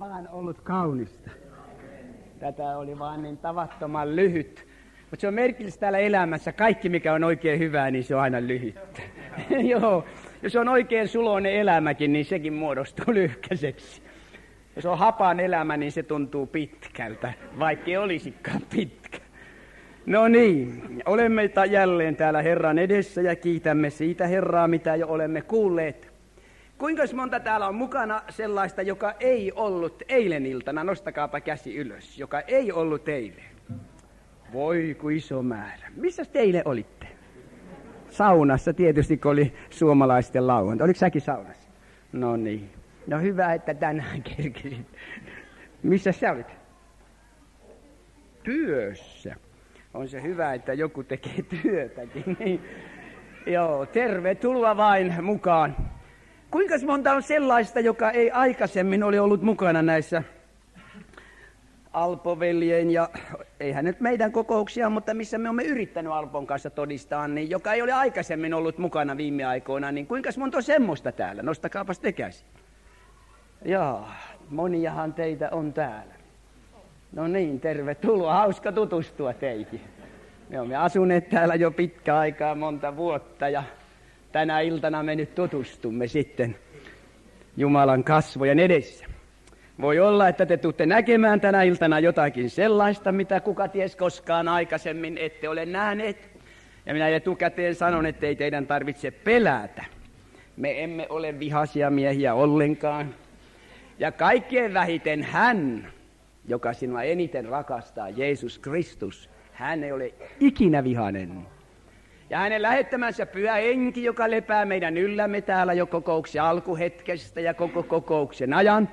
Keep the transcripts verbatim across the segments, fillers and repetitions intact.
vaan ollut kaunista. Tätä oli vaan niin tavattoman lyhyt. Mutta se on merkillistä täällä elämässä. Kaikki, mikä on oikein hyvää, niin se on aina lyhyttä. Joo, jos on oikein suloinen elämäkin, niin sekin muodostuu lyhkäiseksi. Jos on hapan elämä, niin se tuntuu pitkältä, vaikkei olisikaan pitkä. No niin, olemme jälleen täällä Herran edessä ja kiitämme siitä Herraa, mitä jo olemme kuulleet. Kuinka monta täällä on mukana sellaista, joka ei ollut eilen iltana? Nostakaapa käsi ylös, joka ei ollut eilen. Voi ku iso määrä. Missä teille olitte? Saunassa tietysti, kun oli suomalaisten lauantai. Oliko säkin saunassa? No niin. No hyvä, että tänään kerkesit. Missä sä olit? Työssä. On se hyvä, että joku tekee työtäkin. Niin. Joo, tervetuloa vain mukaan. Kuinka monta on sellaista, joka ei aikaisemmin ole ollut mukana näissä Alpo-veljeen ja eihän nyt meidän kokouksia, mutta missä me olemme yrittänyt Alpon kanssa todistaa, niin joka ei ole aikaisemmin ollut mukana viime aikoina, niin kuinka monta on semmoista täällä? Nostakaapas te käsi. Jaa, moniahan teitä on täällä. No niin, tervetuloa, hauska tutustua teihin. Me olemme asuneet täällä jo pitkä aikaa, monta vuotta ja tänä iltana me nyt tutustumme sitten Jumalan kasvojen edessä. Voi olla, että te tuutte näkemään tänä iltana jotakin sellaista, mitä kuka ties koskaan aikaisemmin ette ole nähneet. Ja minä etukäteen sanon, että ei teidän tarvitse pelätä. Me emme ole vihaisia miehiä ollenkaan. Ja kaikkein vähiten hän, joka sinua eniten rakastaa, Jeesus Kristus, hän ei ole ikinä vihainen. Ja hänen lähettämänsä Pyhä Henki, joka lepää meidän yllämme täällä jo kokouksen alkuhetkestä ja koko kokouksen ajan,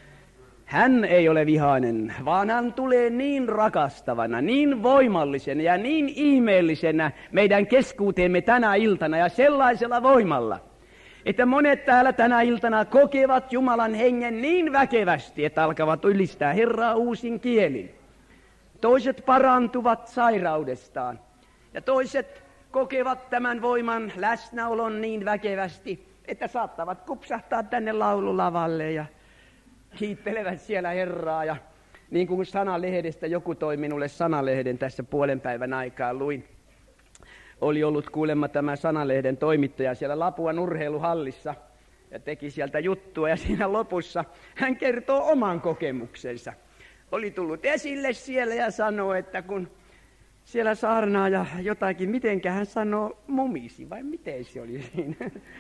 hän ei ole vihainen, vaan hän tulee niin rakastavana, niin voimallisena ja niin ihmeellisenä meidän keskuuteemme tänä iltana ja sellaisella voimalla, että monet täällä tänä iltana kokevat Jumalan hengen niin väkevästi, että alkavat ylistää Herraa uusin kielin. Toiset parantuvat sairaudestaan ja toiset kokevat tämän voiman läsnäolon niin väkevästi, että saattavat kupsahtaa tänne laululavalle ja kiittelevät siellä Herraa. Ja niin kuin Sanalehdestä joku toi minulle Sanalehden tässä puolen päivän aikaa luin. Oli ollut kuulemma tämä Sanalehden toimittaja siellä Lapuan urheiluhallissa ja teki sieltä juttua. Ja siinä lopussa hän kertoo oman kokemuksensa. Oli tullut esille siellä ja sanoi, että kun siellä saarnaa ja jotakin, mitenkä hän sanoo mumisi vai miten se oli siinä.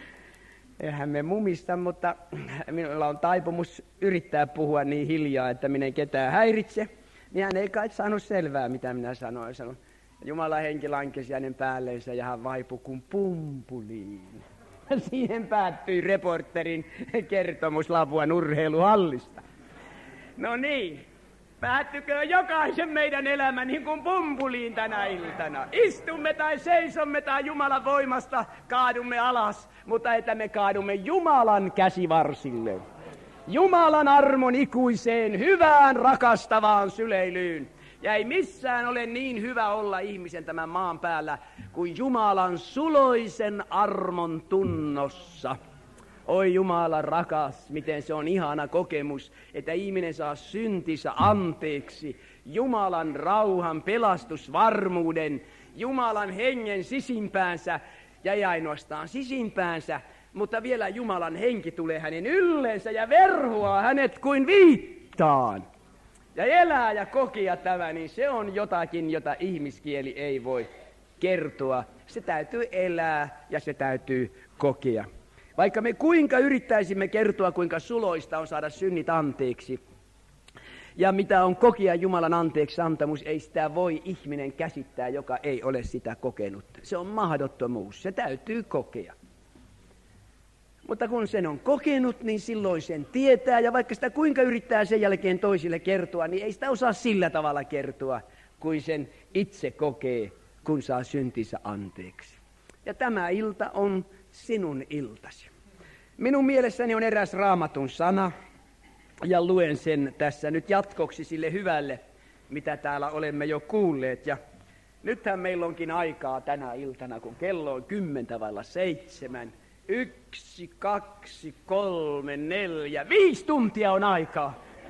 Eihän me mumista, mutta minulla on taipumus yrittää puhua niin hiljaa, että minä en ketään häiritse. Niin hän ei kai saanut selvää, mitä minä sanoin. sanoin. Jumalan henki lankesi hänen päälleensä ja hän vaipui kuin pumpuliin. Siihen päättyi reporterin kertomus Lapuan urheiluhallista. No niin, päättykö jokaisen meidän elämä niin kuin pumpuliin tänä iltana. Istumme tai seisomme tai Jumalan voimasta kaadumme alas, mutta että me kaadumme Jumalan käsivarsille. Jumalan armon ikuiseen, hyvään, rakastavaan syleilyyn. Ja ei missään ole niin hyvä olla ihmisen tämän maan päällä kuin Jumalan suloisen armon tunnossa. Oi Jumala rakas, miten se on ihana kokemus, että ihminen saa syntinsä anteeksi. Jumalan rauhan, pelastusvarmuuden, Jumalan hengen sisimpäänsä ja ei ainoastaan sisimpäänsä, mutta vielä Jumalan henki tulee hänen yllensä ja verhoaa hänet kuin viittaan. Ja elää ja kokea tämä, niin se on jotakin, jota ihmiskieli ei voi kertoa. Se täytyy elää ja se täytyy kokea. Vaikka me kuinka yrittäisimme kertoa, kuinka suloista on saada synnit anteeksi, ja mitä on kokea Jumalan anteeksi antamus, ei sitä voi ihminen käsittää, joka ei ole sitä kokenut. Se on mahdottomuus, se täytyy kokea. Mutta kun sen on kokenut, niin silloin sen tietää, ja vaikka sitä kuinka yrittää sen jälkeen toisille kertoa, niin ei sitä osaa sillä tavalla kertoa, kuin sen itse kokee, kun saa syntinsä anteeksi. Ja tämä ilta on sinun iltasi. Minun mielessäni on eräs Raamatun sana, ja luen sen tässä nyt jatkoksi sille hyvälle, mitä täällä olemme jo kuulleet. Ja nythän meillä onkin aikaa tänä iltana, kun kello on kymmentä vailla seitsemän. Yksi, kaksi, kolme, neljä, viisi tuntia on aikaa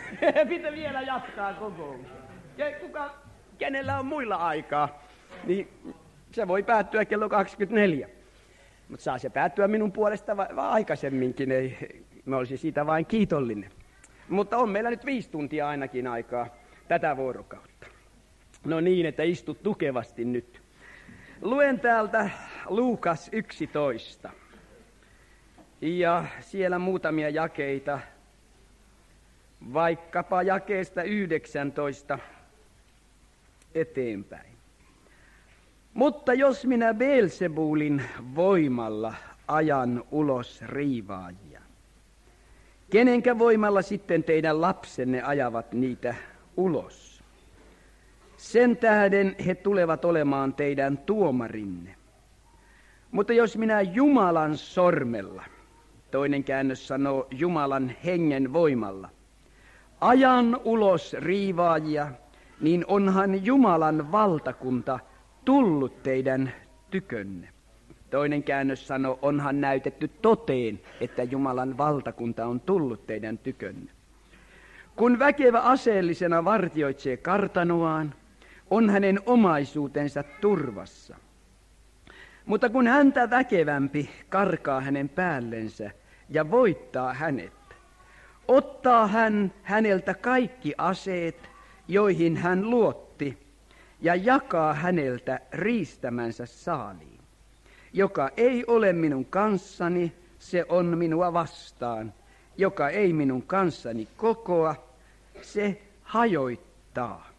Pitää vielä jatkaa kokousta. Kuka, kenellä on muilla aikaa, niin se voi päättyä kello kaksikymmentäneljä. Mutta saa se päättyä minun puolesta va- va- aikaisemminkin, ei, mä olisin siitä vain kiitollinen. Mutta on meillä nyt viisi tuntia ainakin aikaa tätä vuorokautta. No niin, että istut tukevasti nyt. Luen täältä Luukas yksitoista. Ja siellä muutamia jakeita, vaikkapa jakeesta yhdeksäntoista eteenpäin. Mutta jos minä Beelzebulin voimalla ajan ulos riivaajia, kenenkä voimalla sitten teidän lapsenne ajavat niitä ulos? Sen tähden he tulevat olemaan teidän tuomarinne. Mutta jos minä Jumalan sormella, toinen käännös sanoo Jumalan hengen voimalla, ajan ulos riivaajia, niin onhan Jumalan valtakunta tullut teidän tykönne. Toinen käännös sanoo, onhan näytetty toteen, että Jumalan valtakunta on tullut teidän tykönne. Kun väkevä aseellisena vartioitsee kartanoaan, on hänen omaisuutensa turvassa. Mutta kun häntä väkevämpi karkaa hänen päällensä ja voittaa hänet, ottaa hän häneltä kaikki aseet, joihin hän luotti, ja jakaa häneltä riistämänsä saaliin. Joka ei ole minun kanssani, se on minua vastaan. Joka ei minun kanssani kokoa, se hajoittaa.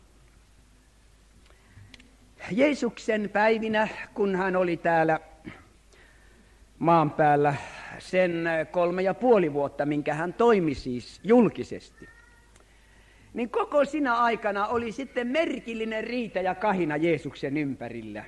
Jeesuksen päivinä, kun hän oli täällä maan päällä sen kolme ja puoli vuotta, minkä hän toimi siis julkisesti, niin koko sinä aikana oli sitten merkillinen riita ja kahina Jeesuksen ympärillä.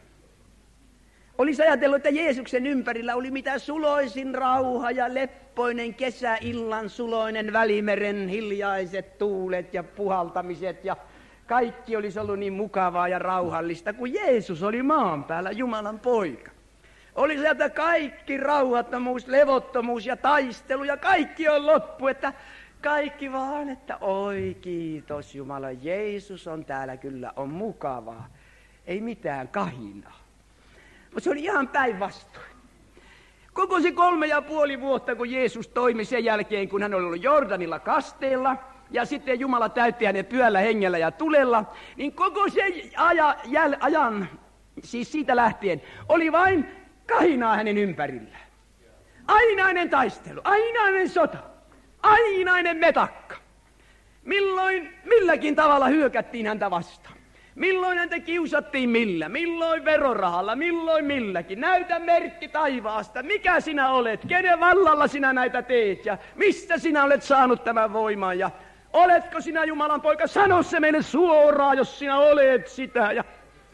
Olisi ajatellut, että Jeesuksen ympärillä oli mitä suloisin rauha ja leppoinen kesäillan suloinen Välimeren hiljaiset tuulet ja puhaltamiset ja kaikki olisi ollut niin mukavaa ja rauhallista, kun Jeesus oli maan päällä, Jumalan poika. Oli sieltä kaikki rauhattomuus, levottomuus ja taistelu ja kaikki on loppu, että kaikki vaan, että oi kiitos Jumala, Jeesus on täällä, kyllä on mukavaa. Ei mitään kahinaa. Mutta se oli ihan päinvastoin. Koko se kolme ja puoli vuotta, kun Jeesus toimi sen jälkeen, kun hän oli ollut Jordanilla kasteella, ja sitten Jumala täytti hänen pyhällä hengellä ja tulella, niin koko sen aja, jäl, ajan, siis siitä lähtien, oli vain kahinaa hänen ympärillään. Ainainen taistelu, ainainen sota, ainainen metakka. Milloin, milläkin tavalla hyökättiin häntä vastaan. Milloin häntä kiusattiin millä, milloin verorahalla, milloin milläkin. Näytä merkki taivaasta, mikä sinä olet, kenen vallalla sinä näitä teet ja mistä sinä olet saanut tämän voiman ja oletko sinä Jumalan poika, sano se meille suoraan, jos sinä olet sitä. Ja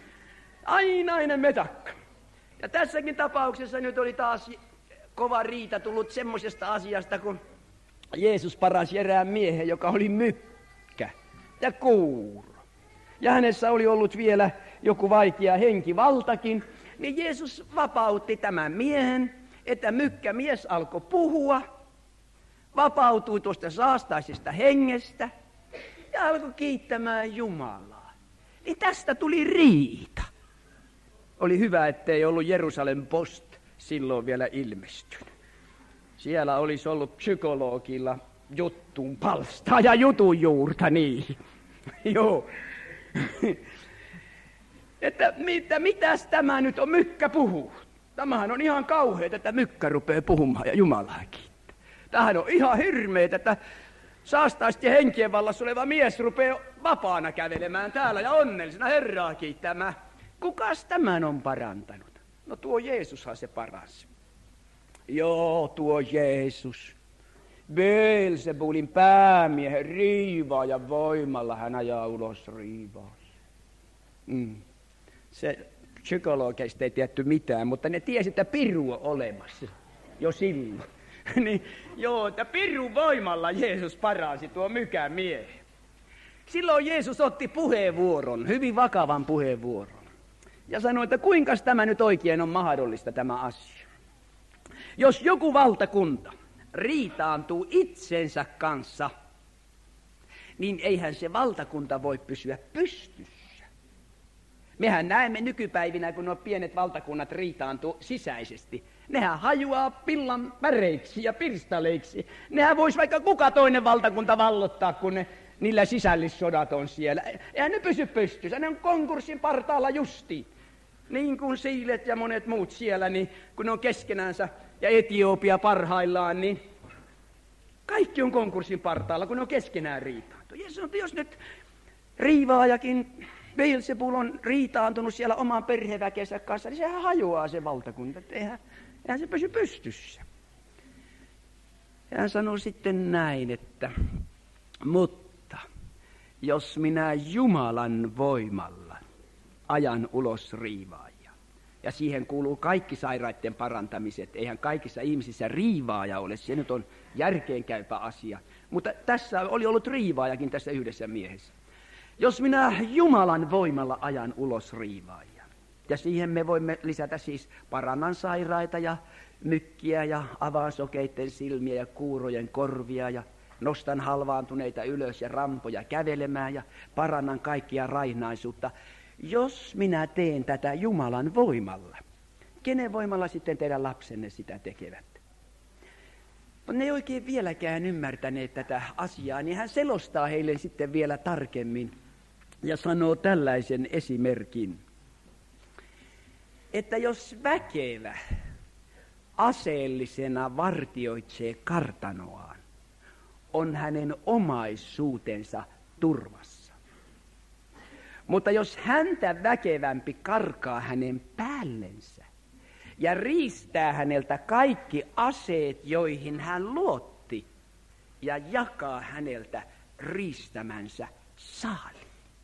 ainainen metakka. Ja tässäkin tapauksessa nyt oli taas kova riita tullut semmoisesta asiasta, kun Jeesus parasi erään miehen, joka oli mykkä ja kuuro. Ja hänessä oli ollut vielä joku vaikea henkivaltakin, niin Jeesus vapautti tämän miehen, että mykkämies alkoi puhua, vapautui tuosta saastaisesta hengestä ja alkoi kiittämään Jumalaa. Niin tästä tuli riita. Oli hyvä, ettei ollut Jerusalem Post silloin vielä ilmestynyt. Siellä olisi ollut psykologilla juttun palstaa ja jutun juurta niin. Joo. Että mitä, mitäs tämä nyt on, mykkä puhuu? Tämähän on ihan kauheeta, että mykkä rupeaa puhumaan ja Jumalaa kiittää. Tämähän on ihan hirmeetä, että saastaisten henkien vallassa oleva mies rupeaa vapaana kävelemään täällä ja onnellisena Herraa kiittämään. Kukas tämän on parantanut? No tuo Jeesushan se paransi. Joo, tuo Jeesus. Beelzebulin päämiehen riivaajan voimalla hän ajaa ulos riivaa. Mm. Se psykologeista ei tiedetty mitään, mutta ne tiesi, että piru on olemassa jo silloin. Niin, joo, että pirun voimalla Jeesus paransi tuo mykän miehen. Silloin Jeesus otti puheenvuoron, hyvin vakavan puheenvuoron. Ja sanoi, että kuinka tämä nyt oikein on mahdollista tämä asia. Jos joku valtakunta riitaantuu itsensä kanssa, niin eihän se valtakunta voi pysyä pystyssä. Mehän näemme nykypäivinä, kun nuo pienet valtakunnat riitaantuu sisäisesti. Nehän hajuaa pillan väreiksi ja pirstaleiksi. Nehän vois vaikka kuka toinen valtakunta vallottaa, kun ne, niillä sisällissodat on siellä. Eihän ne pysy pystyssä, ne on konkurssin partaalla justiin. Niin kuin Siilet ja monet muut siellä, niin kun ne on keskenänsä ja Etiopia parhaillaan, niin kaikki on konkurssin partaalla, kun ne on keskenään riitaantunut. Ja sanoo, että jos nyt riivaajakin Beelzebul on riitaantunut siellä oman perheväkensä kanssa, niin sehän hajoaa se valtakunta. Eihän, eihän se pysy pystyssä. Ja hän sanoi sitten näin, että mutta jos minä Jumalan voimalla ajan ulos riivaajia, ja siihen kuuluu kaikki sairaiden parantamiset, eihän kaikissa ihmisissä riivaaja ole, se nyt on järkeenkäypä asia. Mutta tässä oli ollut riivaajakin tässä yhdessä miehessä. Jos minä Jumalan voimalla ajan ulos riivaajia, ja siihen me voimme lisätä siis parannan sairaita ja mykkiä ja avaan sokeitten silmiä ja kuurojen korvia ja nostan halvaantuneita ylös ja rampoja kävelemään ja parannan kaikkia raihnaisuutta. Jos minä teen tätä Jumalan voimalla, kenen voimalla sitten teidän lapsenne sitä tekevät? Ne ei oikein vieläkään ymmärtäneet tätä asiaa, niin hän selostaa heille sitten vielä tarkemmin ja sanoo tällaisen esimerkin, että jos väkevä aseellisena vartioitsee kartanoaan, on hänen omaisuutensa turvassa. Mutta jos häntä väkevämpi karkaa hänen päällensä ja riistää häneltä kaikki aseet, joihin hän luotti, ja jakaa häneltä riistämänsä saali.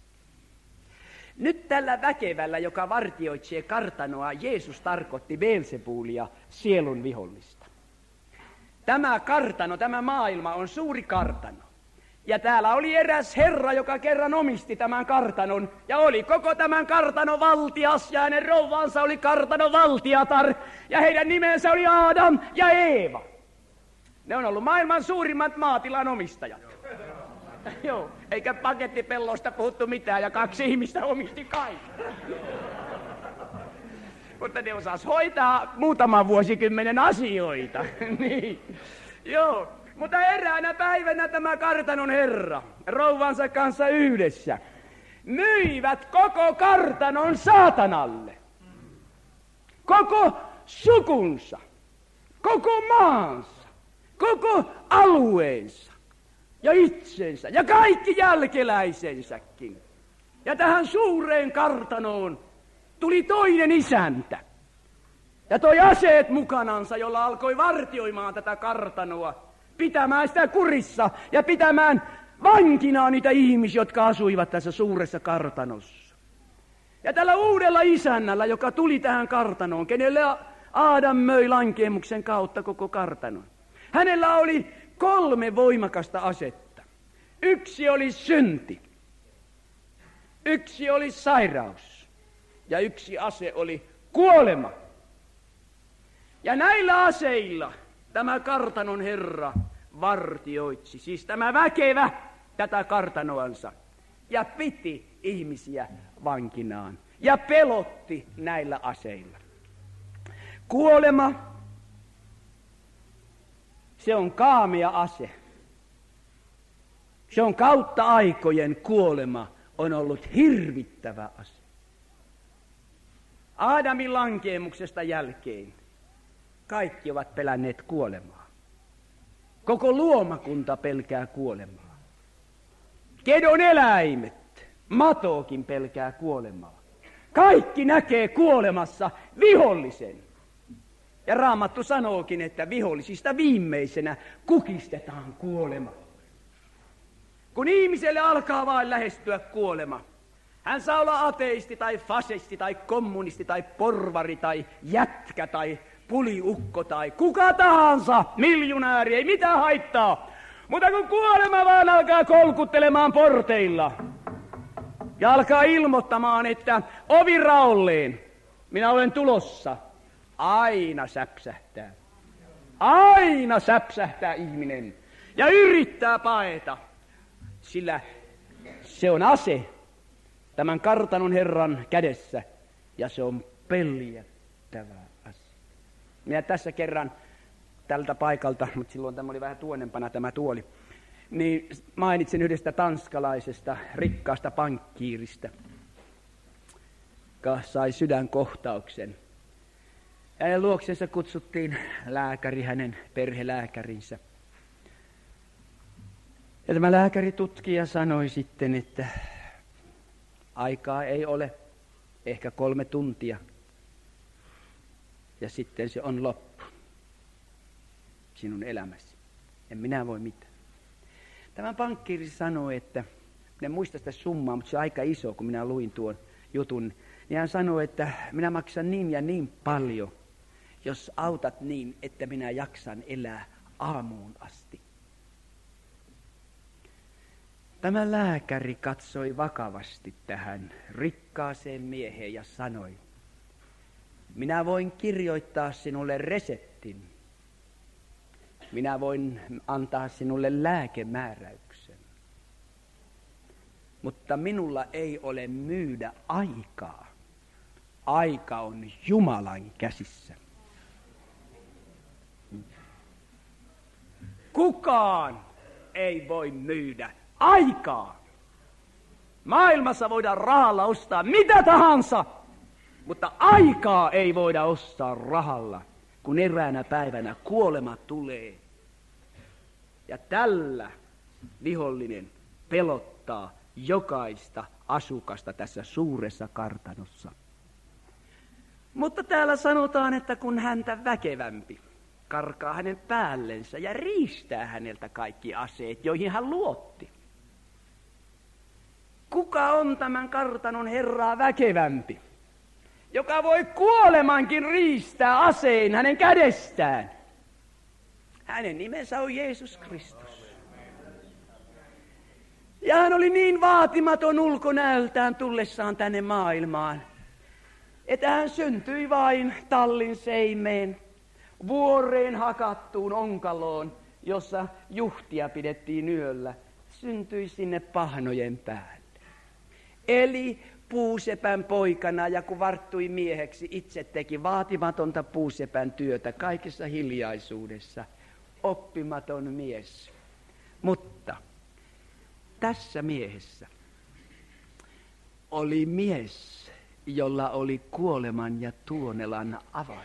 Nyt tällä väkevällä, joka vartioitsee kartanoa, Jeesus tarkoitti Beelzebulia, sielun vihollista. Tämä kartano, tämä maailma on suuri kartano. Ja täällä oli eräs herra, joka kerran omisti tämän kartanon, ja oli koko tämän kartanon valtias, ja hänen rouvansa oli kartanon valtiatar, ja heidän nimensä oli Adam ja Eeva. Ne on ollut maailman suurimmat maatilan omistajat. Joo, eikä pakettipellosta puhuttu mitään, ja kaksi ihmistä omisti kaikki. Mutta ne osas hoitaa muutaman vuosikymmenen asioita. Niin, joo. Mutta eräänä päivänä tämä kartanon herra, rouvansa kanssa yhdessä, myivät koko kartanon saatanalle. Koko sukunsa, koko maansa, koko alueensa ja itsensä ja kaikki jälkeläisensäkin. Ja tähän suureen kartanoon tuli toinen isäntä ja toi aseet mukanansa, jolla alkoi vartioimaan tätä kartanoa, pitämään sitä kurissa ja pitämään vankinaan niitä ihmisiä, jotka asuivat tässä suuressa kartanossa. Ja tällä uudella isännällä, joka tuli tähän kartanoon, kenelle Aadam möi lankeemuksen kautta koko kartanon, hänellä oli kolme voimakasta asetta. Yksi oli synti, yksi oli sairaus ja yksi ase oli kuolema. Ja näillä aseilla tämä kartanon herra vartioitsi, siis tämä väkevä tätä kartanoansa, ja piti ihmisiä vankinaan ja pelotti näillä aseilla. Kuolema, se on kaamea ase. Se on kautta aikojen kuolema on ollut hirvittävä ase. Aadamin lankeemuksesta jälkeen kaikki ovat pelänneet kuolemaa. Koko luomakunta pelkää kuolemaa. Kedon eläimet, matokin pelkää kuolemaa. Kaikki näkee kuolemassa vihollisen. Ja Raamattu sanookin, että vihollisista viimeisenä kukistetaan kuolema. Kun ihmiselle alkaa vain lähestyä kuolema, hän saa olla ateisti tai fasisti tai kommunisti tai porvari tai jätkä tai puliukko tai kuka tahansa, miljonääri, ei mitään haittaa. Mutta kun kuolema vaan alkaa kolkuttelemaan porteilla ja alkaa ilmoittamaan, että ovi raolleen, minä olen tulossa, aina säpsähtää. Aina säpsähtää ihminen ja yrittää paeta. Sillä se on ase tämän kartanon Herran kädessä ja se on peljättävä asia. Minä tässä kerran tältä paikalta, mutta silloin tämä oli vähän tuonnempana tämä tuoli, niin mainitsin yhdestä tanskalaisesta rikkaasta pankkiirista, joka sai sydänkohtauksen. Ja hänen luoksensa kutsuttiin lääkäri, hänen perhelääkärinsä. Ja tämä lääkäri tutkija sanoi sitten, että aikaa ei ole, ehkä kolme tuntia. Ja sitten se on loppu sinun elämäsi. En minä voi mitään. Tämä pankkiiri sanoi, että, en muista sitä summaa, mutta se on aika iso, kun minä luin tuon jutun. Niin hän sanoi, että minä maksan niin ja niin paljon, jos autat niin, että minä jaksan elää aamuun asti. Tämä lääkäri katsoi vakavasti tähän rikkaaseen mieheen ja sanoi, minä voin kirjoittaa sinulle reseptin. Minä voin antaa sinulle lääkemääräyksen. Mutta minulla ei ole myydä aikaa. Aika on Jumalan käsissä. Kukaan ei voi myydä aikaa. Maailmassa voidaan rahalla ostaa mitä tahansa, mutta aikaa ei voida ostaa rahalla, kun eräänä päivänä kuolema tulee. Ja tällä vihollinen pelottaa jokaista asukasta tässä suuressa kartanossa. Mutta täällä sanotaan, että kun häntä väkevämpi karkaa hänen päällensä ja riistää häneltä kaikki aseet, joihin hän luotti. Kuka on tämän kartanon Herraa väkevämpi, joka voi kuolemankin riistää aseen hänen kädestään? Hänen nimensä on Jeesus Kristus. Ja hän oli niin vaatimaton ulkonäöltään tullessaan tänne maailmaan, että hän syntyi vain tallin seimeen, vuoreen hakattuun onkaloon, jossa juhtia pidettiin yöllä, syntyi sinne pahnojen päälle. Eli puusepän poikana, ja kun varttui mieheksi, itse teki vaatimatonta puusepän työtä kaikessa hiljaisuudessa. Oppimaton mies. Mutta tässä miehessä oli mies, jolla oli kuoleman ja tuonelan avain.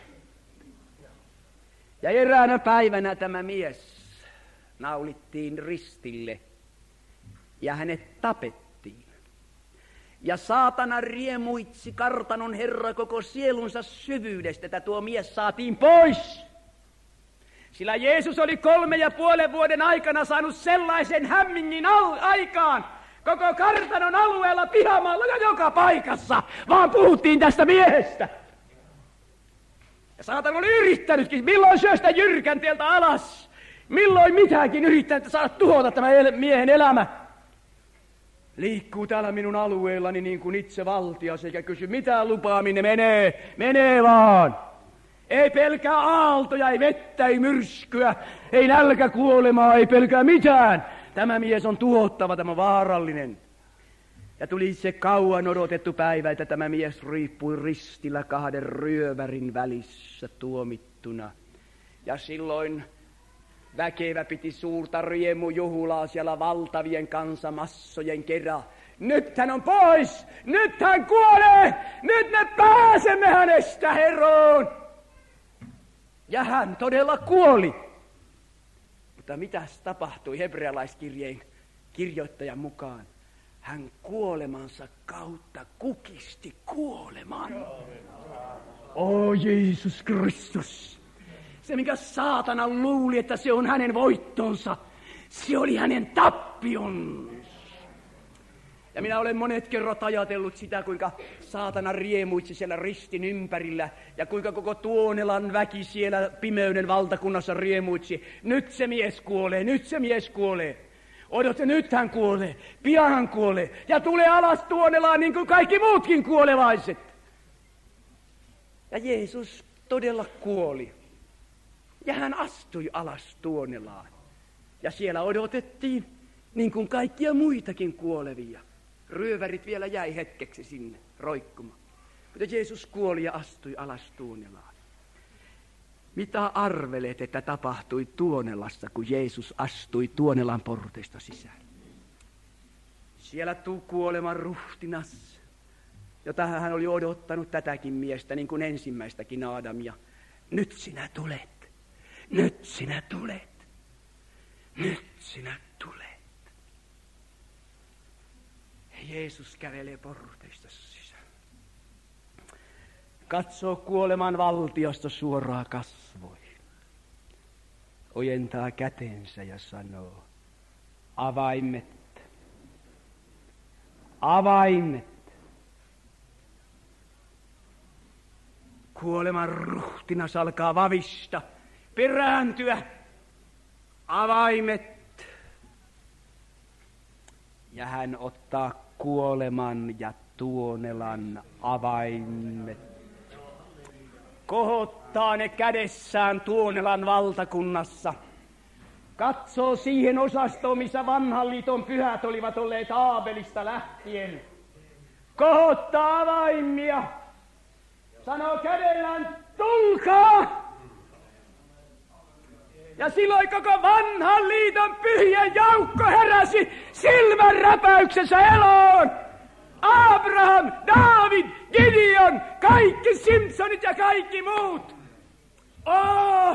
Ja eräänä päivänä tämä mies naulittiin ristille ja hänet tapettiin. Ja saatana riemuitsi kartanon Herra koko sielunsa syvyydestä, että tuo mies saatiin pois. Sillä Jeesus oli kolme ja puolen vuoden aikana saanut sellaisen hämmingin al- aikaan koko kartanon alueella, pihamaalla ja joka paikassa, vaan puhuttiin tästä miehestä. Ja saatana oli yrittänytkin, milloin syö sitä jyrkänteeltä alas, milloin mitäkin yrittänyt saada tuhota tämä el- miehen elämä. Liikkuu täällä minun alueellani niin kuin itse valtias, eikä kysy mitään lupaa, minne menee, menee vaan. Ei pelkää aaltoja, ei vettä, ei myrskyä, ei nälkäkuolemaa, ei pelkää mitään. Tämä mies on tuhottava, tämä vaarallinen. Ja tuli se kauan odotettu päivä, että tämä mies riippui ristillä kahden ryövärin välissä tuomittuna. Ja silloin väkevä piti suurta riemujuhlaa siellä valtavien kansamassojen kerran. Nyt hän on pois! Nyt hän kuolee! Nyt me pääsemme hänestä eroon! Ja hän todella kuoli. Mutta mitäs tapahtui hebrealaiskirjeen kirjoittajan mukaan? Hän kuolemansa kautta kukisti kuoleman. O Jeesus Kristus! Se, mikä saatana luuli, että se on hänen voittonsa, se oli hänen tappionsa. Ja minä olen monet kerrat ajatellut sitä, kuinka saatana riemuitsi siellä ristin ympärillä ja kuinka koko Tuonelan väki siellä pimeyden valtakunnassa riemuitsi. Nyt se mies kuolee, nyt se mies kuolee. Odotte, nyt hän kuolee, pian hän kuolee ja tulee alas Tuonelaan niin kuin kaikki muutkin kuolevaiset. Ja Jeesus todella kuoli ja hän astui alas Tuonelaan. Ja siellä odotettiin Niin kuin kaikkia muitakin kuolevia. Ryövärit vielä jäi hetkeksi sinne roikkumaan. Mutta Jeesus kuoli ja astui alas Tuonelaan. Mitä arvelet, että tapahtui Tuonelassa, kun Jeesus astui Tuonelan porteista sisään? Siellä tuu kuoleman ruhtinas, jota hän oli odottanut tätäkin miestä, niin kuin ensimmäistäkin Aadamia. Nyt sinä tulet, nyt sinä tulet, nyt sinä tulet. Jeesus kävelee porteista sisään. Katsoo kuoleman valtiosta suoraan kasvoihin. Ojentaa kätensä ja sanoo, avaimet, avaimet. Kuoleman ruhtinas alkaa vavista, perääntyä. Avaimet. Ja hän ottaa kuoleman ja Tuonelan avaimet. Kohottaa ne kädessään Tuonelan valtakunnassa. Katsoo siihen osastoon, missä vanhan liiton pyhät olivat olleet Aabelista lähtien. Kohottaa avaimia. Sanoo kädellään, tulkaa! Ja silloin koko vanhan liiton pyhien joukko heräsi silmänräpäyksessä eloon. Abraham, David, Gideon, kaikki Simpsonit ja kaikki muut. Oh!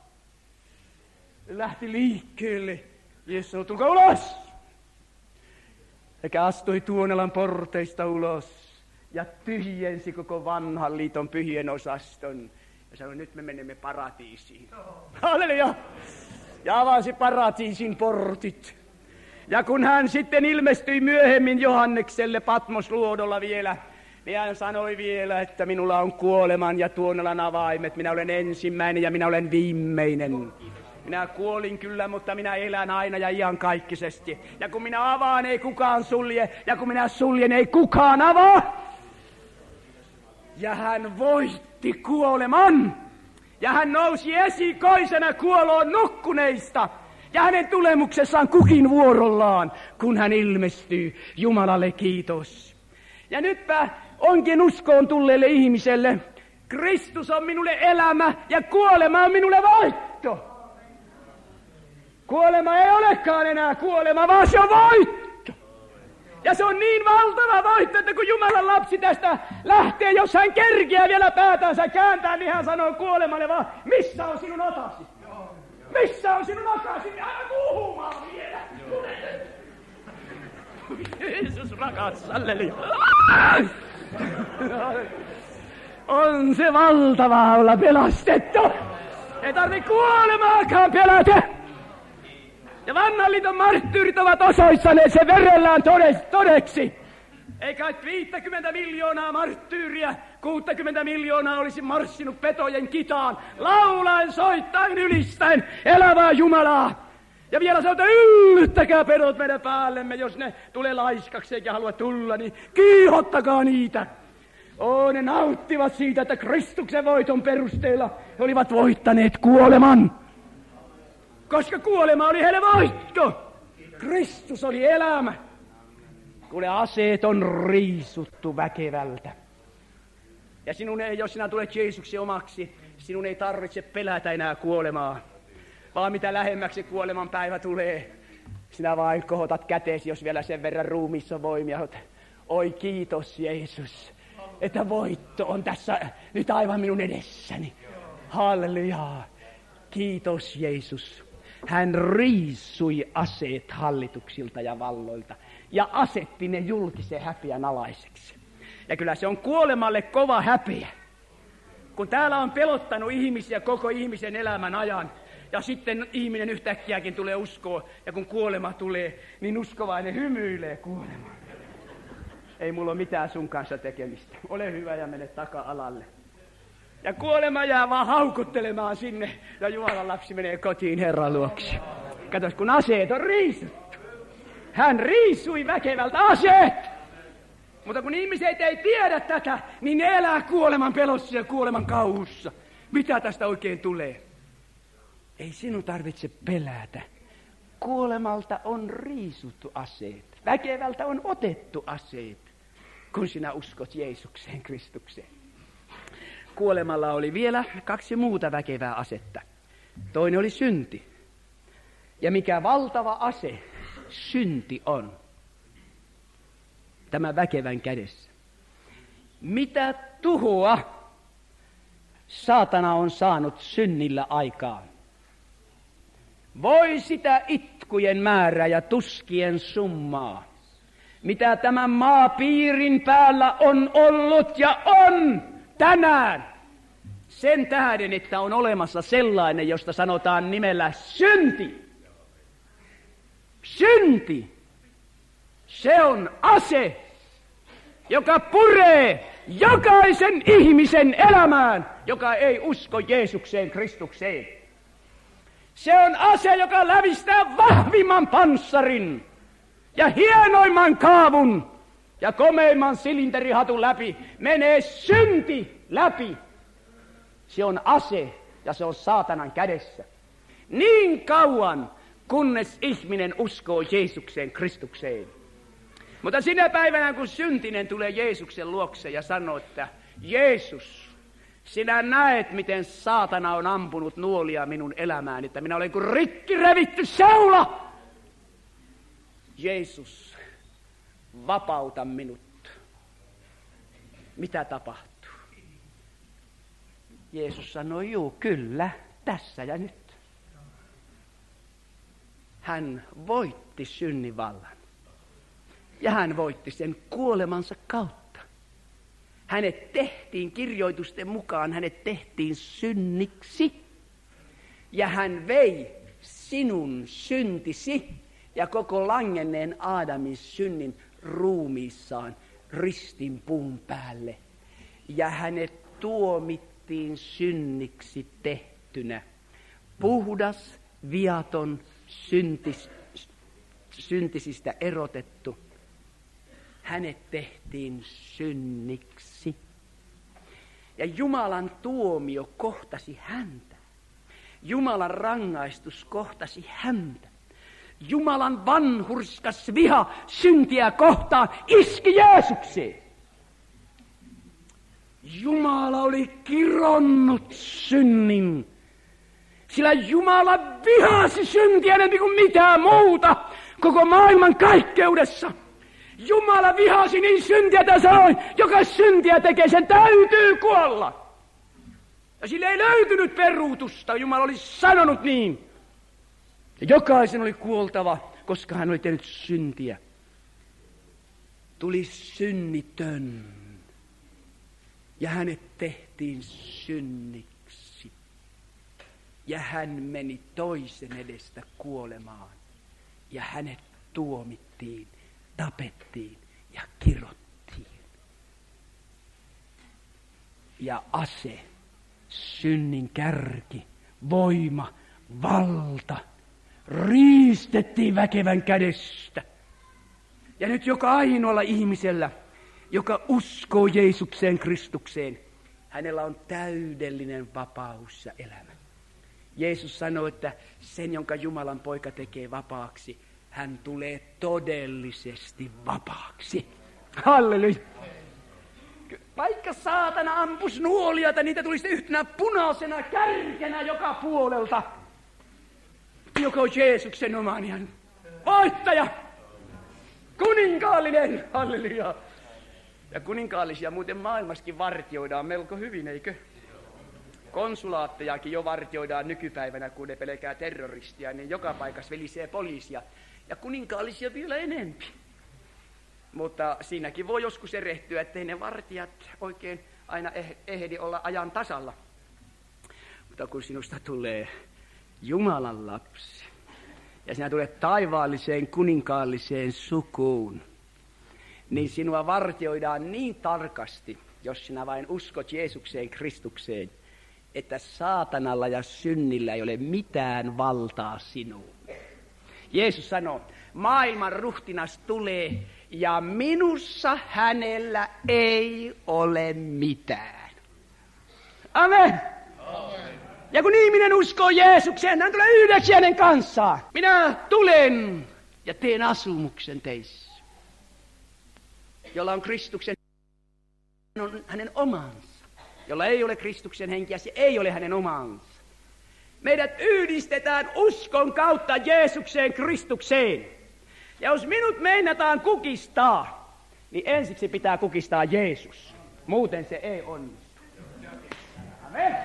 Lähti liikkeelle. Jeesus sanoi, tulkaa ulos. Eikä astui Tuonelan porteista ulos ja tyhjensi koko vanhan liiton pyhien osaston. Ja sanoi, nyt me menemme paratiisiin. Halleluja! Ja avasi paratiisin portit. Ja kun hän sitten ilmestyi myöhemmin Johannekselle Patmosluodolla vielä, niin hän sanoi vielä, että minulla on kuoleman ja Tuonelan avaimet. Minä olen ensimmäinen ja minä olen viimeinen. Minä kuolin kyllä, mutta minä elän aina ja iankaikkisesti. Ja kun minä avaan, ei kukaan sulje. Ja kun minä suljen, ei kukaan avaa. Ja hän voitti kuoleman. Ja hän nousi esikoisena kuoloon nukkuneista. Ja hänen tulemuksessaan kukin vuorollaan, kun hän ilmestyy. Jumalalle kiitos. Ja nytpä onkin uskoon tulleelle ihmiselle. Kristus on minulle elämä ja kuolema on minulle voitto. Kuolema ei olekaan enää kuolema, vaan se on voitto. Ja se on niin valtava voitto, että kun Jumalan lapsi tästä lähtee, jos hän kerkiää vielä päätänsä kääntää, niin hän sanoo kuolemalle vaan, missä on sinun otasi? Missä on sinun otasi? Aina puhumaan vielä. Jeesus rakas, halleluja. On se valtava olla pelastettu. Ei tarvitse kuolemaakaan pelätä. Ja vanhan liiton marttyyrit ovat osoittaneet sen verellään todeksi. Eikä viittäkymmentä miljoonaa marttyyriä, kuusikymmentä miljoonaa olisi marssinut petojen kitaan, laulaen, soittaen, ylistäen elävää Jumalaa. Ja vielä sanotaan, että yllyttäkää pedot meidän päällemme, jos ne tulee laiskaksi eikä halua tulla, niin kiihottakaa niitä. Oo, ne nauttivat siitä, että Kristuksen voiton perusteella he olivat voittaneet kuoleman. Koska kuolema oli heille voitto. Kristus oli elämä. Kuule, aseet on riisuttu väkevältä. Ja sinun ei, jos sinä tulet Jeesuksen omaksi, sinun ei tarvitse pelätä enää kuolemaa. Vaan mitä lähemmäksi kuoleman päivä tulee, sinä vain kohotat käteesi, jos vielä sen verran ruumiissa on voimia. Oi kiitos Jeesus, että voitto on tässä nyt aivan minun edessäni. Halleluja. Kiitos Jeesus. Hän riisui aseet hallituksilta ja valloilta ja asetti ne julkisen häpeän alaiseksi. Ja kyllä se on kuolemalle kova häpeä. Kun täällä on pelottanut ihmisiä koko ihmisen elämän ajan, ja sitten ihminen yhtäkkiäkin tulee uskoon, ja kun kuolema tulee, niin uskovainen hymyilee kuolemaan. Ei mulla ole mitään sun kanssa tekemistä. Ole hyvä ja mene taka-alalle. Ja kuolema jää vaan haukuttelemaan sinne, ja Jumalan lapsi menee kotiin Herran luokse. Katos, kun aseet on riisuttu. Hän riisui väkevältä aseet. Mutta kun ihmiset ei tiedä tätä, niin ne elää kuoleman pelossa ja kuoleman kauhussa. Mitä tästä oikein tulee? Ei sinun tarvitse pelätä. Kuolemalta on riisuttu aseet. Väkevältä on otettu aseet, kun sinä uskot Jeesukseen, Kristukseen. Kuolemalla oli vielä kaksi muuta väkevää asetta. Toinen oli synti. Ja mikä valtava ase synti on. Tämä väkevän kädessä. Mitä tuhoa saatana on saanut synnillä aikaan. Voi sitä itkujen määrää ja tuskien summaa, mitä tämän maapiirin päällä on ollut ja on tänään. Sen tähden, että on olemassa sellainen, josta sanotaan nimellä synti. Synti. Se on ase, joka puree jokaisen ihmisen elämään, joka ei usko Jeesukseen, Kristukseen. Se on ase, joka lävistää vahvimman panssarin ja hienoimman kaavun ja komeimman silinterihatun läpi. Menee synti läpi. Se on ase ja se on saatanan kädessä. Niin kauan, kunnes ihminen uskoo Jeesukseen, Kristukseen. Mutta sinä päivänä, kun syntinen tulee Jeesuksen luokse ja sanoo, että Jeesus, sinä näet, miten saatana on ampunut nuolia minun elämääni, että minä olen kuin rikki revitty seula. Jeesus, vapauta minut. Mitä tapahtuu? Jeesus sanoi, juu, kyllä, tässä ja nyt. Hän voitti synnin vallan. Ja hän voitti sen kuolemansa kautta. Hänet tehtiin kirjoitusten mukaan, hänet tehtiin synniksi. Ja hän vei sinun syntisi ja koko langenneen Aadamin synnin ruumiissaan ristin puun päälle. Ja hänet tuomittiin synniksi tehtynä. Puhdas, viaton, syntis, syntisistä erotettu. Hänet tehtiin synniksi. Ja Jumalan tuomio kohtasi häntä. Jumalan rangaistus kohtasi häntä. Jumalan vanhurskas viha syntiä kohtaan iski Jeesukseen. Jumala oli kironnut synnin. Sillä Jumala vihasi syntiä enemmän kuin mitään muuta koko maailman kaikkeudessa. Jumala vihasi niin syntiä, että sanoi, joka syntiä tekee, sen täytyy kuolla. Ja sillä ei löytynyt peruutusta, Jumala oli sanonut niin. Ja jokaisen oli kuoltava, koska hän oli tehnyt syntiä. Tuli synnitön. Ja hänet tehtiin synniksi. Ja hän meni toisen edestä kuolemaan. Ja hänet tuomittiin, tapettiin ja kirottiin. Ja ase, synnin kärki, voima, valta riistettiin väkevän kädestä. Ja nyt joka ainoalla ihmisellä, joka uskoo Jeesukseen, Kristukseen, hänellä on täydellinen vapaus ja elämä. Jeesus sanoi, että sen, jonka Jumalan poika tekee vapaaksi, hän tulee todellisesti vapaaksi. Halleluja. Vaikka saatana ampus nuoliata, niitä tuli sitten yhtenä punaisena kärkenä joka puolelta. Joko Jeesuksen oman voittaja, kuninkaallinen, halleluja. Ja kuninkaallisia muuten maailmassakin vartioidaan melko hyvin, eikö? Konsulaattejakin jo vartioidaan nykypäivänä, kun ne pelkää terroristia, niin joka paikassa velisee poliisia. Ja kuninkaallisia vielä enempi. Mutta siinäkin voi joskus erehtyä, ettei ne vartijat oikein aina ehdi olla ajan tasalla. Mutta kun sinusta tulee Jumalan lapsi, ja sinä tulet taivaalliseen kuninkaalliseen sukuun, niin sinua vartioidaan niin tarkasti, jos sinä vain uskot Jeesukseen, Kristukseen, että saatanalla ja synnillä ei ole mitään valtaa sinuun. Jeesus sanoo, maailman ruhtinas tulee ja minussa hänellä ei ole mitään. Amen. Amen. Ja kun ihminen uskoo Jeesukseen, hän tulee yhdeksi hänen kanssaan. Minä tulen ja teen asumuksen teissä. Jolla on Kristuksen, on hänen omansa. Jolla ei ole Kristuksen henkiä, se ei ole hänen omansa. Meidät yhdistetään uskon kautta Jeesukseen, Kristukseen. Ja jos minut meinataan kukistaa, niin ensiksi pitää kukistaa Jeesus. Muuten se ei onnistu. Amen.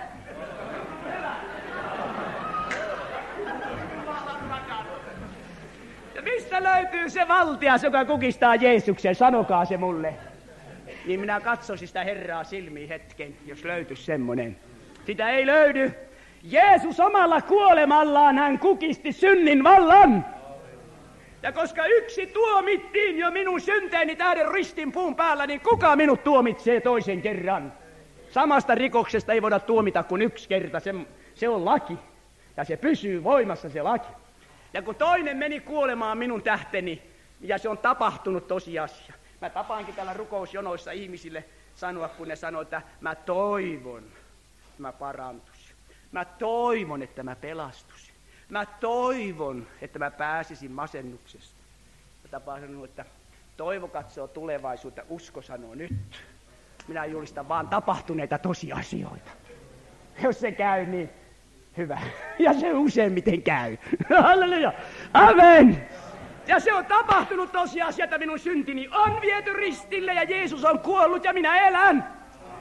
Ja mistä löytyy se valtias, joka kukistaa Jeesuksen? Sanokaa se mulle. Niin minä katsoisin sitä Herraa silmiin hetken, jos löytyisi semmoinen. Sitä ei löydy. Jeesus omalla kuolemallaan hän kukisti synnin vallan. Ja koska yksi tuomittiin jo minun synteeni tähden ristin puun päällä, niin kuka minut tuomitsee toisen kerran? Samasta rikoksesta ei voida tuomita kuin yksi kerta. Se, se on laki. Ja se pysyy voimassa se laki. Ja kun toinen meni kuolemaan minun tähteni, ja se on tapahtunut tosiasia. Mä tapaankin täällä rukousjonoissa ihmisille sanoa, kun ne sanoo, että mä toivon, että mä parantuisin. Mä toivon, että mä pelastuisin. Mä toivon, että mä pääsisin masennuksesta. Mä tapaan sanoa, että toivo katsoo tulevaisuutta, usko sanoo nyt. Minä julistan vaan tapahtuneita tosiasioita. Jos se käy, niin hyvä. Ja se useimmiten käy. Halleluja. Amen. Ja se on tapahtunut tosiasia, että minun syntini on viety ristille ja Jeesus on kuollut ja minä elän.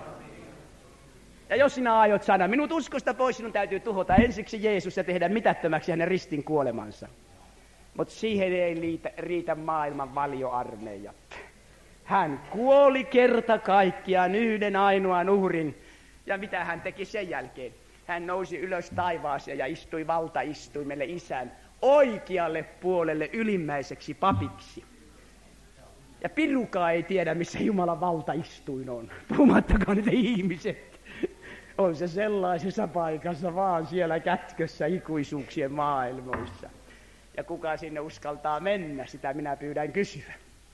Ja jos sinä aiot saada minut uskosta pois, sinun täytyy tuhota ensiksi Jeesus ja tehdä mitättömäksi hänen ristin kuolemansa. Mutta siihen ei riitä, riitä maailman valioarmeija. Hän kuoli kerta kaikkiaan yhden ainoan uhrin. Ja mitä hän teki sen jälkeen? Hän nousi ylös taivaaseen ja istui valtaistuimelle Isän oikealle puolelle ylimmäiseksi papiksi. Ja pirukaa ei tiedä, missä Jumalan valtaistuin on. Puhumattakaan niitä ihmiset. On se sellaisessa paikassa vaan siellä kätkössä ikuisuuksien maailmoissa. Ja kuka sinne uskaltaa mennä, sitä minä pyydän kysyä.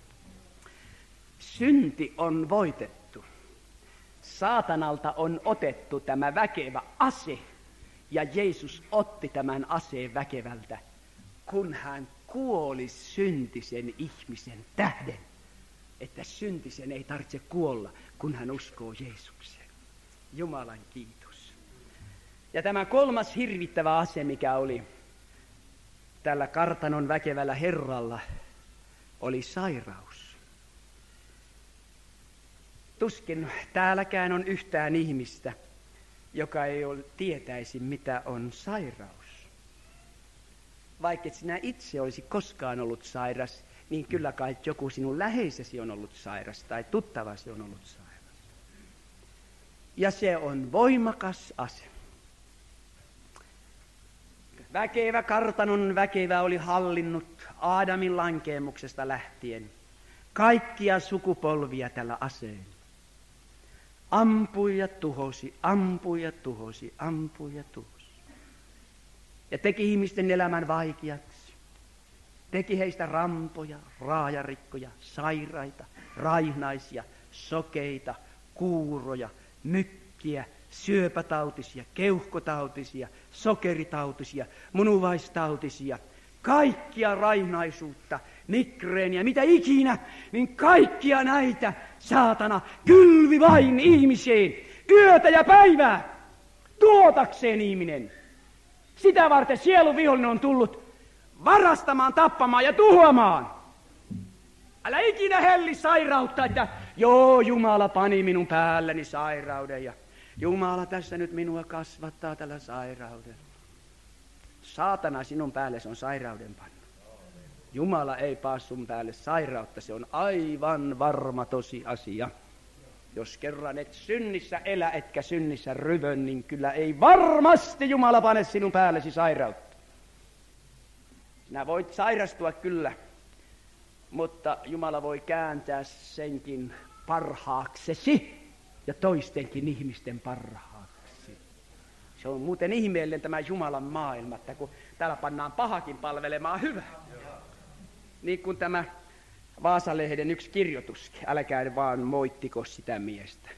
Synti on voitettu. Saatanalta on otettu tämä väkevä ase. Ja Jeesus otti tämän aseen väkevältä, kun hän kuoli syntisen ihmisen tähden. Että syntisen ei tarvitse kuolla, kun hän uskoo Jeesukseen. Jumalan kiitos. Ja tämä kolmas hirvittävä ase, mikä oli tällä kartanon väkevällä herralla, oli sairaus. Tuskin täälläkään on yhtään ihmistä, joka ei ole, tietäisi, mitä on sairaus. Vaikka et sinä itse olisi koskaan ollut sairas, niin kyllä kai joku sinun läheisesi on ollut sairas tai tuttavasi on ollut sairas. Ja se on voimakas ase. Väkevä kartanon väkevä oli hallinnut Aadamin lankeemuksesta lähtien kaikkia sukupolvia tällä aseella. Ampui ja tuhosi, ampui ja tuhosi, ampui ja tuhosi. Ja teki ihmisten elämän vaikeaksi. Teki heistä rampoja, raajarikkoja, sairaita, raihnaisia, sokeita, kuuroja, mykkiä, syöpätautisia, keuhkotautisia, sokeritautisia, munuaistautisia. Kaikkia raihnaisuutta, migreeniä, mitä ikinä, niin kaikkia näitä saatana kylvi vain ihmiseen yötä ja päivää tuotakseen ihminen. Sitä varten sielun vihollinen on tullut varastamaan, tappamaan ja tuhoamaan. Älä ikinä helli sairautta, että joo, Jumala pani minun päälleni sairauden ja Jumala tässä nyt minua kasvattaa tällä sairaudella. Saatana sinun päällesi on sairauden panna. Jumala ei paa sun päälle sairautta, se on aivan varma tosiasia. Jos kerran et synnissä elä, etkä synnissä ryvön, niin kyllä ei varmasti Jumala pane sinun päällesi sairautta. Sinä voit sairastua kyllä, mutta Jumala voi kääntää senkin parhaaksesi ja toistenkin ihmisten parhaaksi. Se on muuten ihmeellinen tämä Jumalan maailma, että kun täällä pannaan pahakin palvelemaan hyvää. Niin kuin tämä Vaasalehden yksi kirjoituskin, älkää vaan moittiko sitä miestä.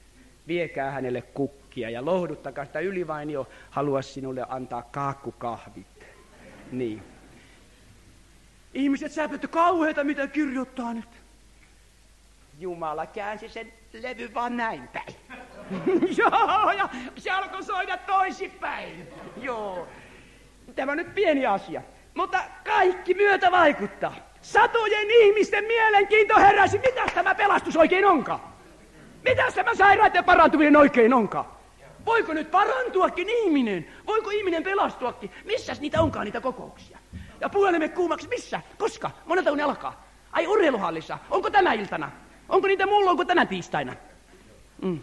viekää hänelle kukkia ja lohduttakaa sitä. Ylivainio haluaisi sinulle antaa kaakkukahvit. Niin. Ihmiset säpytty kauheita, mitä kirjoittaa nyt. Jumala käänsi sen levy vaan näin päin. Joo, ja se alkoi soida toisinpäin. Joo. Tämä on nyt pieni asia, mutta kaikki myötä vaikuttaa. Satojen ihmisten mielenkiinto heräsi. Mitäs tämä pelastus oikein onkaan? Mitäs tämä sairaiden parantuminen oikein onkaan? Voiko nyt parantuakin ihminen? Voiko ihminen pelastuakin? Missäs niitä onkaan niitä kokouksia? Ja puhelimet kuumaksi, missä? Koska? Monelta ne alkaa? Ai urheiluhallissa. Onko tänä iltana? Onko niitä mulla, onko tänä tiistaina? Mm.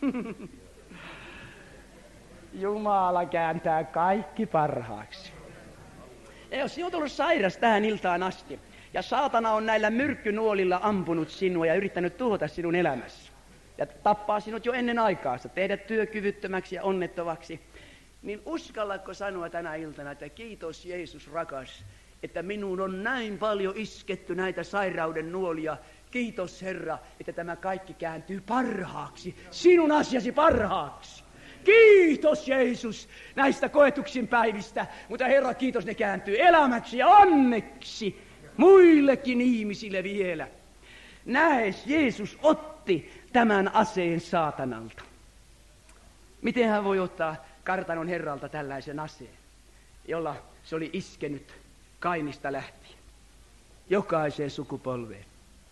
Jumala kääntää kaikki parhaaksi. Ja jos sinä olet ollut sairas tähän iltaan asti, ja saatana on näillä myrkkynuolilla ampunut sinua ja yrittänyt tuhota sinun elämässä, ja tappaa sinut jo ennen aikaansa, tehdä työkyvyttömäksi ja onnettomaksi, niin uskallatko sanoa tänä iltana, että kiitos Jeesus rakas, että minuun on näin paljon isketty näitä sairauden nuolia. Kiitos Herra, että tämä kaikki kääntyy parhaaksi, sinun asiasi parhaaksi. Kiitos Jeesus näistä koetuksin päivistä, mutta Herra kiitos, ne kääntyy elämäksi ja onneksi muillekin ihmisille vielä. Näes, Jeesus otti tämän aseen saatanalta. Miten hän voi ottaa kartanon herralta tällaisen aseen, jolla se oli iskenyt Kainista lähtien, jokaiseen sukupolveen?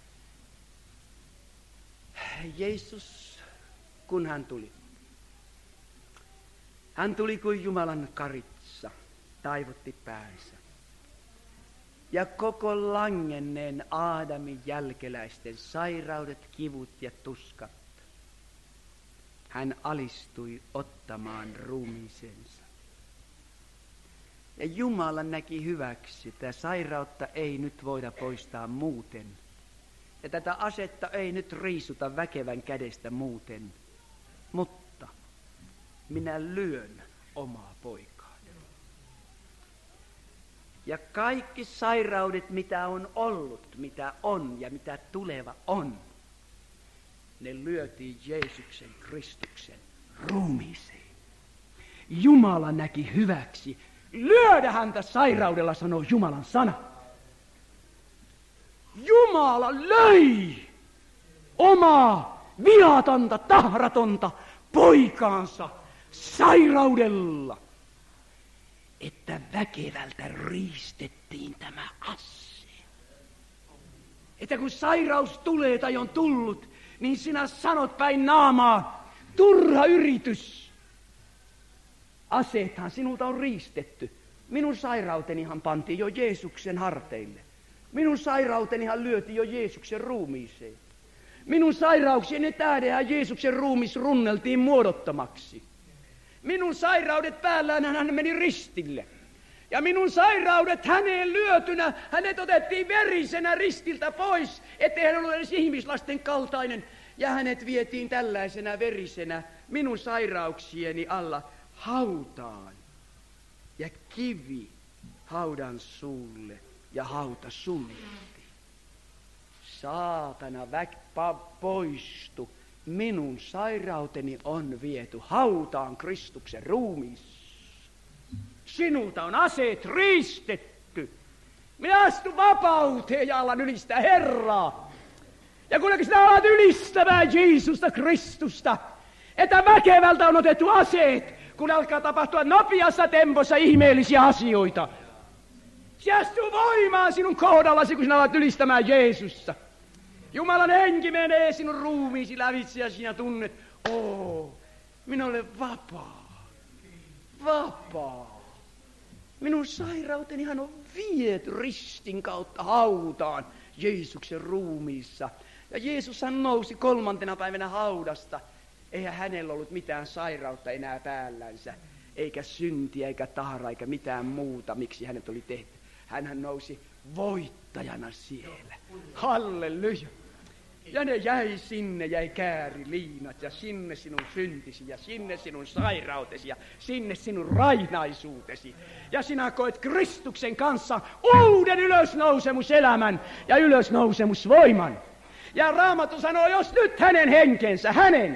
Jeesus, kun hän tuli, hän tuli kuin Jumalan karitsa, taivutti päänsä. Ja koko langenneen Aadamin jälkeläisten sairaudet, kivut ja tuskat, hän alistui ottamaan ruumiisensa. Ja Jumala näki hyväksi, että sairautta ei nyt voida poistaa muuten. Ja tätä asetta ei nyt riisuta väkevän kädestä muuten, mutta minä lyön omaa poikaa. Ja kaikki sairaudet, mitä on ollut, mitä on ja mitä tuleva on, ne lyötiin Jeesuksen Kristuksen ruumiiseen. Jumala näki hyväksi lyödä häntä sairaudella, sanoo Jumalan sana. Jumala löi omaa viatonta, tahratonta poikaansa sairaudella, että väkevältä riistettiin tämä ase. Että kun sairaus tulee tai on tullut, niin sinä sanot päin naamaa, turha yritys. Aseethan sinulta on riistetty. Minun sairautenihan pantiin jo Jeesuksen harteille. Minun sairautenihan lyötiin jo Jeesuksen ruumiiseen. Minun sairauksieni tähdenhän Jeesuksen ruumis runneltiin muodottomaksi. Minun sairaudet päällään hän meni ristille. Ja minun sairaudet häneen lyötynä, hänet otettiin verisenä ristiltä pois, ettei hän ole edes ihmislasten kaltainen. Ja hänet vietiin tällaisena verisenä minun sairauksieni alla hautaan. Ja kivi haudan suulle ja hauta suljettiin. Saatana väk- pa- poistu. Minun sairauteni on viety hautaan Kristuksen ruumiissa. Sinulta on aseet riistetty. Minä astun vapauteen ja alan ylistää Herraa. Ja kun sinä alat ylistämään Jeesusta Kristusta, että väkevältä on otettu aseet, kun alkaa tapahtua nopeassa tempossa ihmeellisiä asioita. Se astuu voimaan sinun kohdallasi, kun sinä alat ylistämään Jeesusta. Jumalan henki menee sinun ruumiisi lävitse ja sinä tunnet, oo, minä olen vapaa, vapaa. Minun sairautenihan on viety ristin kautta hautaan Jeesuksen ruumiissa. Ja Jeesushan nousi kolmantena päivänä haudasta. Eihän hänellä ollut mitään sairautta enää päällänsä, eikä syntiä, eikä tahraa, eikä mitään muuta, miksi hänet oli tehty. Hänhän nousi voittajana siellä. Halleluja. Ja ne jäi sinne, jäi kääriliinat, ja sinne sinun syntisi, ja sinne sinun sairautesi, ja sinne sinun rainaisuutesi. Ja sinä koet Kristuksen kanssa uuden ylösnousemuselämän ja ylösnousemusvoiman. Ja Raamattu sanoo, jos nyt hänen henkensä, hänen,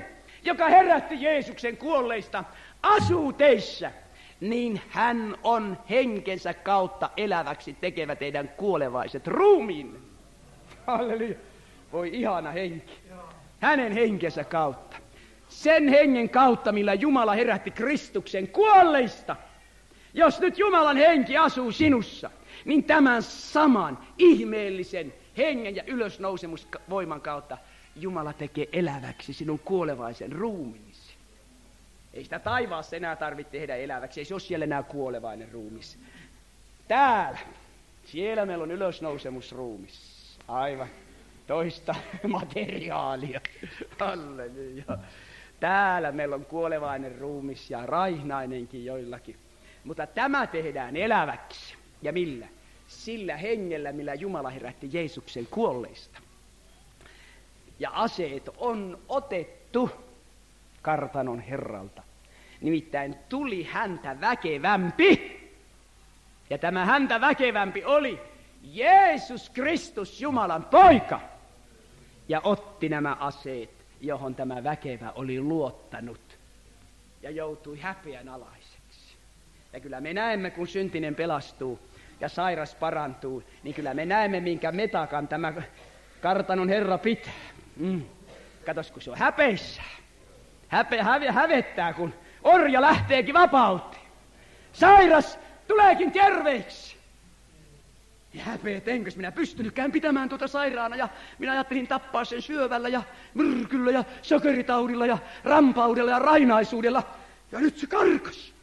joka herätti Jeesuksen kuolleista, asuu teissä, niin hän on henkensä kautta eläväksi tekevä teidän kuolevaiset ruumiinne. Halleluja. Voi ihana henki. Hänen henkensä kautta. Sen hengen kautta, millä Jumala herätti Kristuksen kuolleista. Jos nyt Jumalan henki asuu sinussa, niin tämän saman ihmeellisen hengen ja ylösnousemusvoiman kautta Jumala tekee eläväksi sinun kuolevaisen ruumiisi. Ei sitä taivaassa enää tarvitse tehdä eläväksi, ei se ole siellä enää kuolevainen ruumis. Täällä, siellä meillä on ylösnousemusruumis. Aivan toista materiaalia. Halleluja. Täällä meillä on kuolevainen ruumis ja raihnainenkin joillakin. Mutta tämä tehdään eläväksi. Ja millä? Sillä hengellä, millä Jumala herätti Jeesuksen kuolleista. Ja aseet on otettu kartanon herralta. Nimittäin tuli häntä väkevämpi. Ja tämä häntä väkevämpi oli Jeesus Kristus, Jumalan poika. Ja otti nämä aseet, johon tämä väkevä oli luottanut. Ja joutui häpeän alaiseksi. Ja kyllä me näemme, kun syntinen pelastuu ja sairas parantuu, niin kyllä me näemme, minkä metakan tämä kartanon Herra pitää. Mm. Katos, kun se on häpeissä. Häpe, häve, hävettää, kun orja lähteekin vapauteen. Sairas tuleekin terveeksi. Ja häpeet, enkös minä pystynytkään pitämään tuota sairaana, ja minä ajattelin tappaa sen syövällä ja myrkyllä ja sokeritaudilla ja rampaudella ja rainaisuudella. Ja nyt se karkas.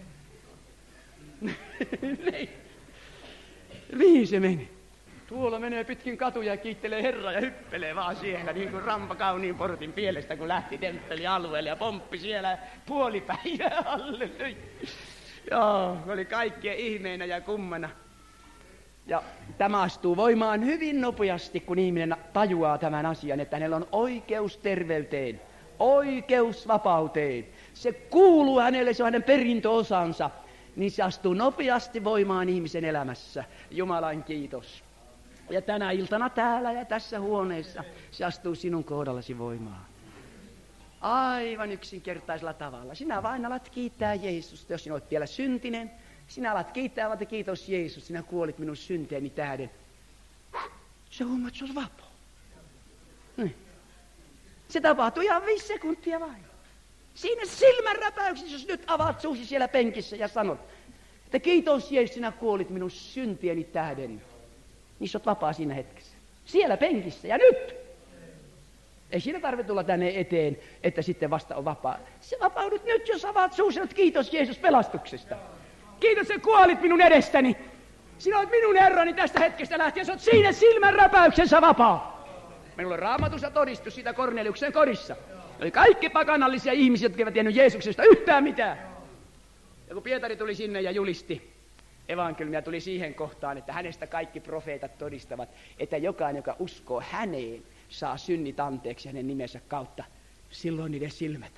Niin. Mihin se meni? Tuolla menee pitkin katuja ja kiittelee Herraa ja hyppelee vaan siellä, niin kuin rampa kauniin portin pielestä, kun lähti temppelialueelle ja pomppi siellä puoli päivää. Halleluja. Joo, oli kaikkien ihmeenä ja kummana. Ja tämä astuu voimaan hyvin nopeasti, kun ihminen tajuaa tämän asian, että hänellä on oikeus terveyteen, oikeus vapauteen. Se kuuluu hänelle, se on hänen perintöosansa, niin se astuu nopeasti voimaan ihmisen elämässä. Jumalan kiitos. Ja tänä iltana täällä ja tässä huoneessa se astuu sinun kohdallasi voimaan. Aivan yksinkertaisella tavalla. Sinä vain alat kiittää Jeesusta, jos sinä olet vielä syntinen. Sinä alat kiittää, että kiitos Jeesus, sinä kuolit minun synteeni tähden. Se huomaat, että se on vapaa. Niin. Se tapahtuu ihan viisi sekuntia vain. Siinä silmänräpäyksessä, jos nyt avaat suusi siellä penkissä ja sanot, että kiitos Jeesus, sinä kuolit minun syntieni tähden. Niin sä oot vapaa siinä hetkessä. Siellä penkissä ja nyt. Ei siinä tarvitse tulla tänne eteen, että sitten vasta on vapaa. Se vapaudut nyt, jos avaat suusi, että kiitos Jeesus pelastuksesta. Kiitos, että kuolit minun edestäni. Sinä olet minun Herrani tästä hetkestä lähtien. Sä oot siinä silmänräpäyksessä vapaa. Minulla on Raamatussa todistus siitä Korneliuksen kodissa. Oli kaikki pakanallisia ihmisiä, jotka eivät tiennyt Jeesuksesta yhtään mitään. Ja kun Pietari tuli sinne ja julisti evankeliumia, tuli siihen kohtaan, että hänestä kaikki profeetat todistavat, että jokainen, joka uskoo häneen, saa synnit anteeksi hänen nimensä kautta. Silloin niiden silmät.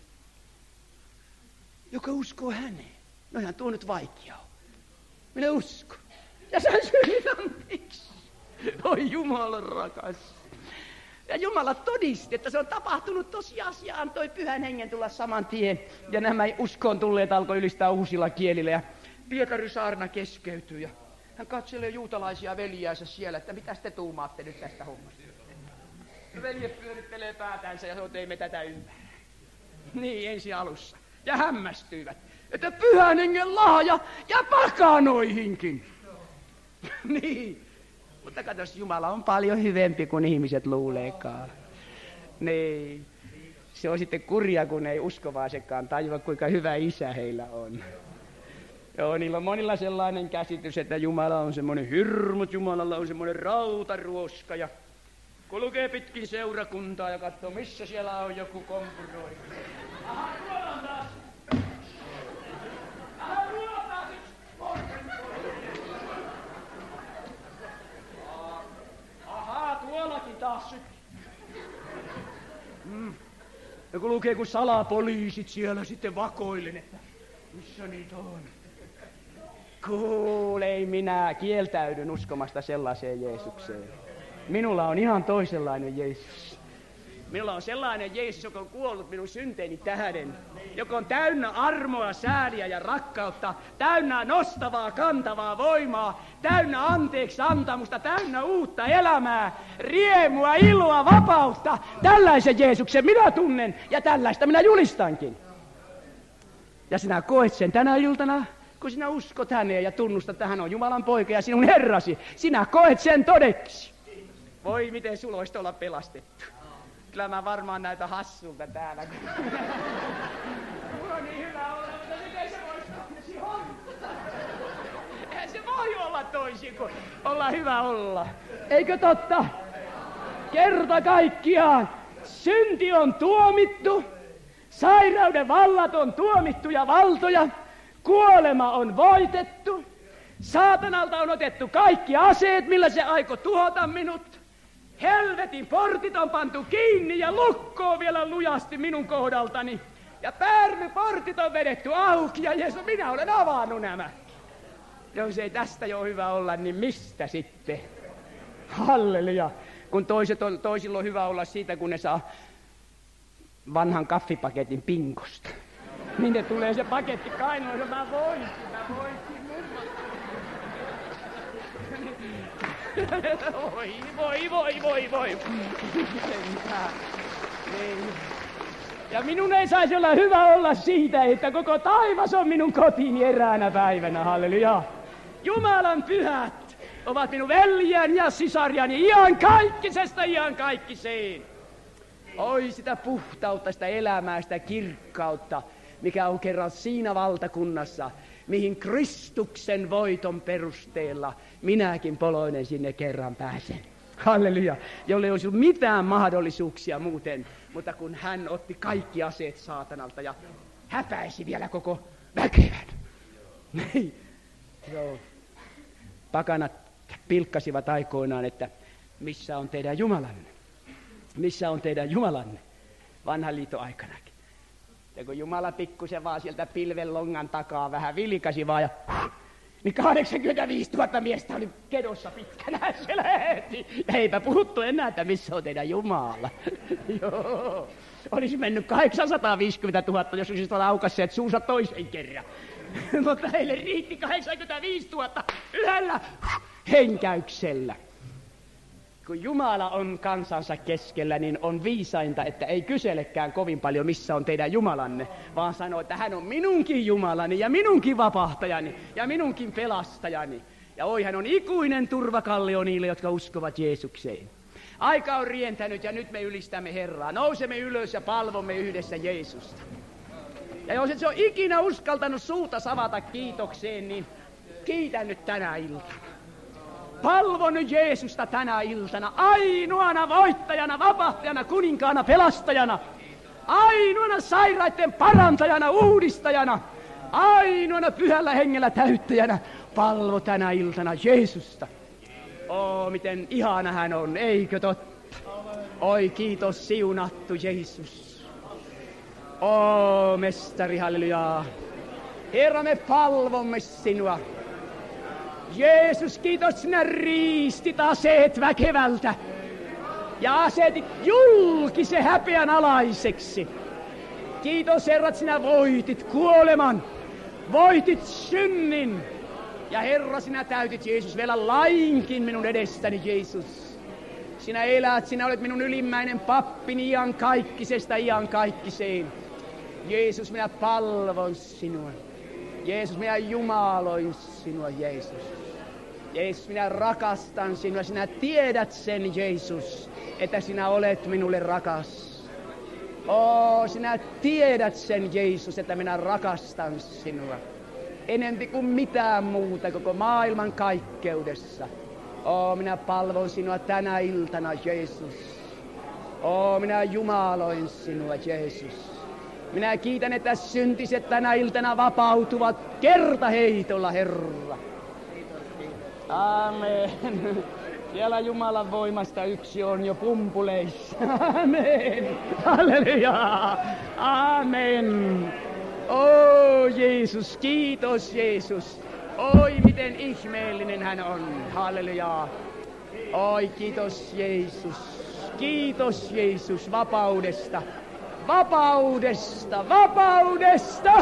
Joka uskoo häneen. No ihan tuo nyt vaikeaa. Minä uskon. Ja sain synnit anteeksi. Oi Jumala rakas. Ja Jumala todisti, että se on tapahtunut tosiasia, antoi Pyhän Hengen tulla saman tien. Ja nämä uskoon tulleet alkoi ylistää uusilla kielillä. Ja Pietari saarna keskeytyy ja hän katselee juutalaisia veljäänsä siellä, että mitä te tuumaatte nyt tästä hommasta. Veljet pyörittelee päätänsä ja sanoo, että ei me tätä ymmärrä. Niin ensi alussa. Ja hämmästyivät, että Pyhän Hengen lahja ja pakanoihinkin. Niin. Mutta katos, Jumala on paljon hyvempi kuin ihmiset luuleekaan. Niin. Se on sitten kurja, kun ei uskovaisekaan tajua, kuinka hyvä isä heillä on. Joo, niillä on monilla sellainen käsitys, että Jumala on semmoinen hirmut, Jumalalla on semmoinen rautaruoska ja kulkee pitkin seurakuntaa ja katsoo, missä siellä on joku kompuroi. Aha, tuolla on taas. Aha, tuolla on taas yksi. Aha, tuollakin taas yksi. Mm. Ja kun lukee, kun salapoliisit siellä sitten vakoilen, että missä niitä on. Kuule, ei minä kieltäydyn uskomasta sellaiseen Jeesukseen. Minulla on ihan toisenlainen Jeesus. Minulla on sellainen Jeesus, joka on kuollut minun synteeni tähden, joka on täynnä armoa, sääliä ja rakkautta, täynnä nostavaa, kantavaa voimaa, täynnä anteeksi antamusta, täynnä uutta elämää, riemua, iloa, vapautta. Tällaisen Jeesuksen minä tunnen ja tällaista minä julistankin. Ja sinä koet sen tänä iltana, kun sinä uskot häneen ja tunnustat, että hän on Jumalan poika ja sinun Herrasi. Sinä koet sen todeksi. Voi miten sulla olisi olla pelastettu. Kyllä mä varmaan näytän hassulta täällä. Mulla on niin hyvä olla, mutta miten se voisi toisin olla? Eihän se voi olla toisin kuin olla hyvä olla. Eikö totta? Kerta kaikkiaan synti on tuomittu, sairauden vallat on tuomittu ja valtoja, kuolema on voitettu, saatanalta on otettu kaikki aseet, millä se aikoi tuhota minut. Helvetin portit on pantu kiinni ja lukkoon vielä lujasti minun kohdaltani. Ja päärmyportit on vedetty auki ja Jeesus, minä olen avannut nämä. Jos ei tästä jo hyvä olla, niin mistä sitten? Halleluja. Kun toiset on, toisilla on hyvä olla siitä, kun ne saa vanhan kaffipaketin pinkosta. Niin ne tulee se paketti kainoon ja mä voisin, mä voisin Voi, voi, voi, voi, voi. Niin. Ja minun ei saisi olla hyvä olla siitä, että koko taivas on minun kotini eräänä päivänä, halleluja. Jumalan pyhät ovat minun veljeni ja sisariani iankaikkisesta iankaikkiseen. Oi sitä puhtautta, sitä elämää, sitä kirkkautta, mikä on kerran siinä valtakunnassa, mihin Kristuksen voiton perusteella minäkin poloinen sinne kerran pääsen. Halleluja. Jolle ei olisi mitään mahdollisuuksia muuten, mutta kun hän otti kaikki aseet saatanalta ja häpäisi vielä koko väkevän. Niin. Joo. Pakanat pilkkasivat aikoinaan, että missä on teidän Jumalanne? Missä on teidän Jumalanne? Vanhan liiton aikanakin. Ja kun Jumala pikkusen vaan sieltä pilven longan takaa vähän vilkasi vaan ja niin kahdeksankymmentäviisituhatta miestä oli kedossa pitkänään se lähetti. Ja eipä puhuttu enää, että missä on teidän Jumala. Joo. Olisi mennyt kahdeksansataaviisikymmentätuhatta, jos olisivat aukasseet suunsa toisen kerran. Mutta heille riitti kahdeksankymmentäviisituhatta yhdellä henkäyksellä. Kun Jumala on kansansa keskellä, niin on viisainta, että ei kyselekään kovin paljon, missä on teidän Jumalanne, vaan sanoo, että hän on minunkin Jumalani ja minunkin vapahtajani ja minunkin pelastajani. Ja oi, hän on ikuinen turvakallio niille, jotka uskovat Jeesukseen. Aika on rientänyt ja nyt me ylistämme Herraa. Nousemme ylös ja palvomme yhdessä Jeesusta. Ja jos et se on ikinä uskaltanut suuta savata kiitokseen, niin kiitä nyt tänä iltana. Palvo nyt Jeesusta tänä iltana, ainoana voittajana, vapahtajana, kuninkaana, pelastajana, ainoana sairaiden parantajana, uudistajana, ainoana pyhällä hengellä täyttäjänä. Palvo tänä iltana Jeesusta. Oo, miten ihana hän on, eikö totta? Oi, kiitos siunattu Jeesus. Oo, mestari, hallelujaa. Herra, me palvomme sinua. Jeesus, kiitos, sinä riistit aseet väkevältä ja asetit julkisen häpeän alaiseksi. Kiitos, Herra, sinä voitit kuoleman, voitit synnin. Ja Herra, sinä täytit, Jeesus, vielä lainkin minun edestäni, Jeesus. Sinä elät, sinä olet minun ylimmäinen pappini iankaikkisesta iankaikkiseen. Jeesus, minä palvon sinua. Jeesus, minä jumaloin sinua, Jeesus. Jeesus, minä rakastan sinua. Sinä tiedät sen, Jeesus, että sinä olet minulle rakas. Oo, sinä tiedät sen, Jeesus, että minä rakastan sinua. Enempi kuin mitään muuta koko maailman kaikkeudessa. Oo, minä palvon sinua tänä iltana, Jeesus. Oo, minä jumaloin sinua, Jeesus. Minä kiitän, että syntiset tänä iltana vapautuvat kertaheitolla, Herra. Amen. Siellä Jumalan voimasta yksi on jo pumpuleissa. Amen. Halleluja. Amen. Oh Jeesus, kiitos Jeesus. Oi miten ihmeellinen hän on. Halleluja. Oi kiitos Jeesus. Kiitos Jeesus vapaudesta. Vapaudesta, vapaudesta.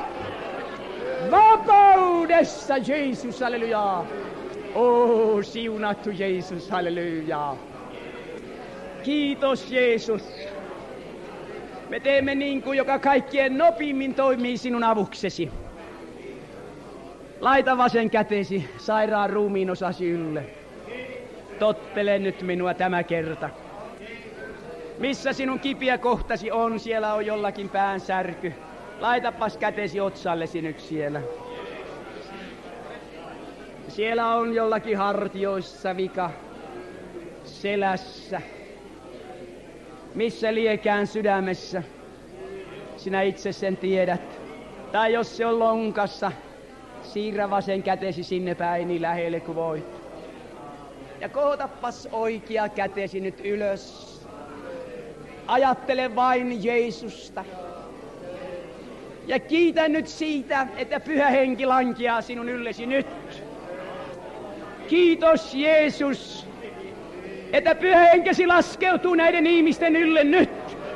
Vapaudessa, Jeesus, halleluja. Oh, siunattu Jeesus, halleluja. Kiitos Jeesus. Me teemme niin kuin joka kaikkien nopeimmin toimii sinun avuksesi. Laita vasen kätesi sairaan ruumiin osasi ylle. Tottele nyt minua tämä kerta. Missä sinun kipiä kohtasi on, siellä on jollakin päänsärky. Laitapas kätesi otsallesi nyt siellä. Siellä on jollakin hartioissa vika, selässä. Missä liekään sydämessä, sinä itse sen tiedät. Tai jos se on lonkassa, siirrä vasen kätesi sinne päin niin lähelle kuin voit. Ja kohotappas oikea kätesi nyt ylös. Ajattele vain Jeesusta. Ja kiitä nyt siitä, että Pyhä Henki lankeaa sinun yllesi nyt. Kiitos Jeesus, että Pyhä Henkesi laskeutuu näiden ihmisten ylle nyt.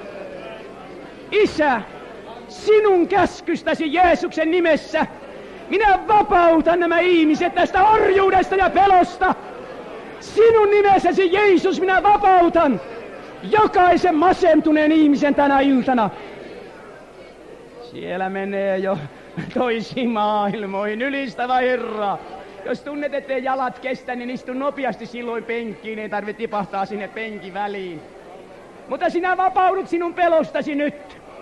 Isä, sinun käskystäsi Jeesuksen nimessä minä vapautan nämä ihmiset tästä orjuudesta ja pelosta. Sinun nimessäsi Jeesus minä vapautan jokaisen masentuneen ihmisen tänä iltana. Siellä menee jo toisiin maailmoihin, ylistävä Herra. Jos tunnet, ettei jalat kestä, niin istu nopeasti silloin penkkiin, ei tarvitse tipahtaa sinne penkin väliin. Mutta sinä vapaudut sinun pelostasi nyt.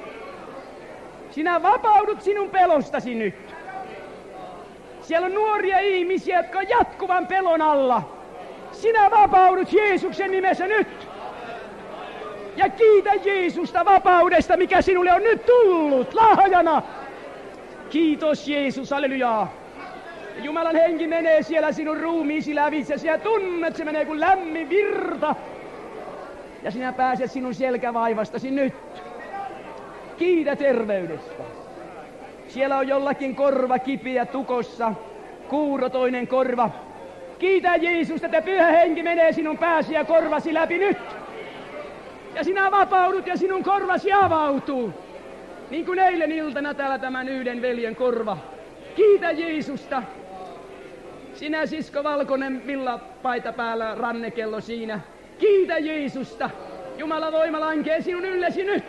Sinä vapaudut sinun pelostasi nyt. Siellä on nuoria ihmisiä, jotka on jatkuvan pelon alla. Sinä vapaudut Jeesuksen nimessä nyt. Ja kiitä Jeesusta vapaudesta, mikä sinulle on nyt tullut lahjana. Kiitos Jeesus, hallelujaa. Jumalan henki menee siellä sinun ruumiisi lävitsesi ja tunnet, se menee kuin lämmin virta. Ja sinä pääset sinun selkävaivastasi nyt. Kiitä terveydestä. Siellä on jollakin korva kipiä tukossa, kuuro toinen korva. Kiitä Jeesusta, että Pyhä Henki menee sinun pääsi ja korvasi läpi nyt. Ja sinä vapaudut ja sinun korvasi avautuu. Niin kuin eilen iltana täällä tämän yhden veljen korva. Kiitä Jeesusta. Sinä sisko valkoinen villapaita päällä, rannekello siinä. Kiitä Jeesusta. Jumala voima lankee sinun yllesi nyt.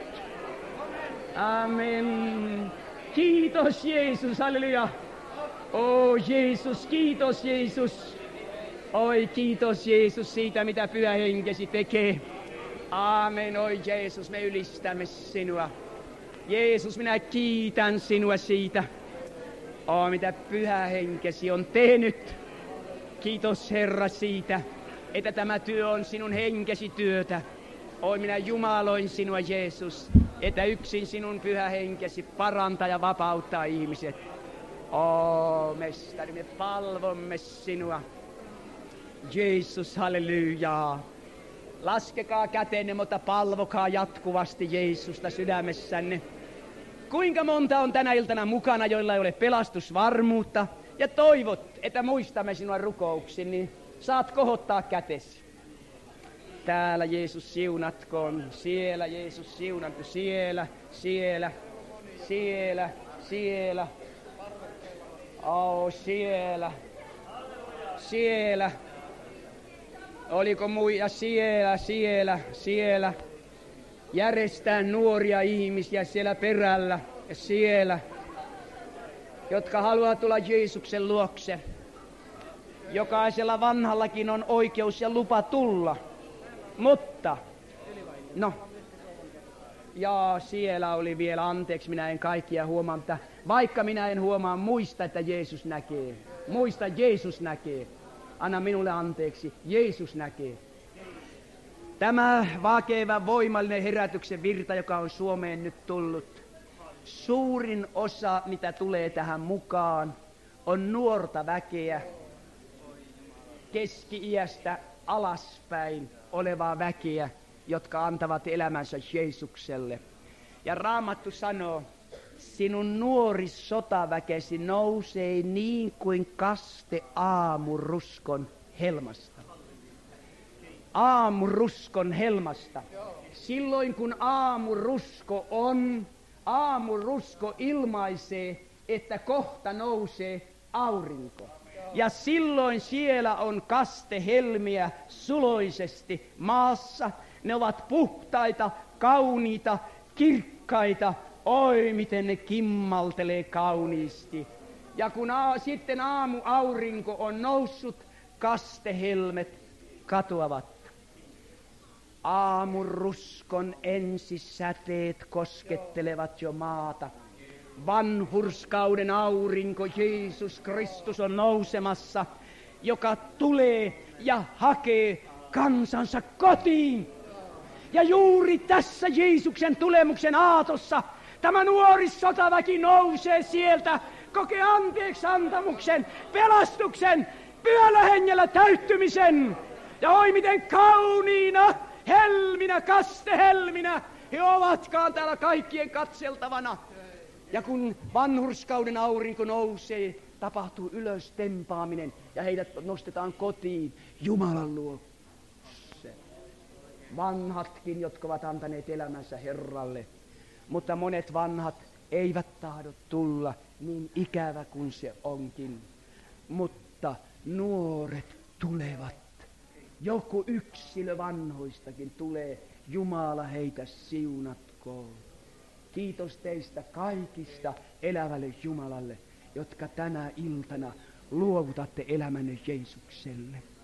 Amen. Kiitos Jeesus, halleluja. Oh Jeesus, kiitos Jeesus. Oi kiitos Jeesus siitä, mitä Pyhä Henkesi tekee. Aamen, oi Jeesus, me ylistämme sinua. Jeesus, minä kiitän sinua siitä. Oh, mitä Pyhä Henkesi on tehnyt. Kiitos Herra siitä, että tämä työ on sinun henkesi työtä. Oi, minä jumaloin sinua Jeesus, että yksin sinun Pyhä Henkesi parantaa ja vapauttaa ihmiset. Oh, mestari, me palvomme sinua. Jeesus, hallelujaa. Laskekaa kätenne, mutta palvokaa jatkuvasti Jeesusta sydämessänne. Kuinka monta on tänä iltana mukana, joilla ei ole pelastusvarmuutta, ja toivot, että muistamme sinua rukouksin, niin saat kohottaa kätesi. Täällä Jeesus siunatkoon, siellä Jeesus siunattu, siellä, siellä, siellä, siellä, oh, siellä, siellä. Oliko muija siellä, siellä, siellä. Järjestää nuoria ihmisiä siellä perällä ja siellä, jotka haluaa tulla Jeesuksen luokse. Jokaisella vanhallakin on oikeus ja lupa tulla. Mutta, no, ja siellä oli vielä, anteeksi, minä en kaikkia huomaa, mutta vaikka minä en huomaa, muista, että Jeesus näkee. Muista, Jeesus näkee. Anna minulle anteeksi, Jeesus näkee. Tämä vakeva, voimallinen herätyksen virta, joka on Suomeen nyt tullut, suurin osa, mitä tulee tähän mukaan, on nuorta väkeä, keski-iästä alaspäin olevaa väkeä, jotka antavat elämänsä Jeesukselle. Ja Raamattu sanoo, sinun nuori sotaväkesi nousee niin kuin kaste aamuruskon helmasta. aamuruskon helmasta. Silloin kun aamurusko on, aamurusko ilmaisee, että kohta nousee aurinko. Ja silloin siellä on kastehelmiä suloisesti maassa. Ne ovat puhtaita, kauniita, kirkkaita. Oi, miten ne kimmaltelee kauniisti. Ja kun a- sitten aamu aurinko on noussut, kastehelmet katoavat. Aamuruskon ensisäteet koskettelevat jo maata. Vanhurskauden aurinko Jeesus Kristus on nousemassa, joka tulee ja hakee kansansa kotiin. Ja juuri tässä Jeesuksen tulemuksen aatossa tämä nuori sotaväki nousee sieltä, kokee anteeksi antamuksen, pelastuksen, Pyhällä Hengellä täyttymisen. Ja oi miten kauniina helminä, kastehelminä he ovatkaan täällä kaikkien katseltavana. Ja kun vanhurskauden aurinko nousee, tapahtuu ylös tempaaminen ja heidät nostetaan kotiin Jumalan luo. Vanhatkin, jotka ovat antaneet elämänsä Herralle, mutta monet vanhat eivät tahdo tulla, niin ikävä kuin se onkin. Mutta nuoret tulevat. Joku yksilö vanhoistakin tulee. Jumala heitä siunatkoon. Kiitos teistä kaikista elävälle Jumalalle, jotka tänä iltana luovutatte elämänne Jeesukselle.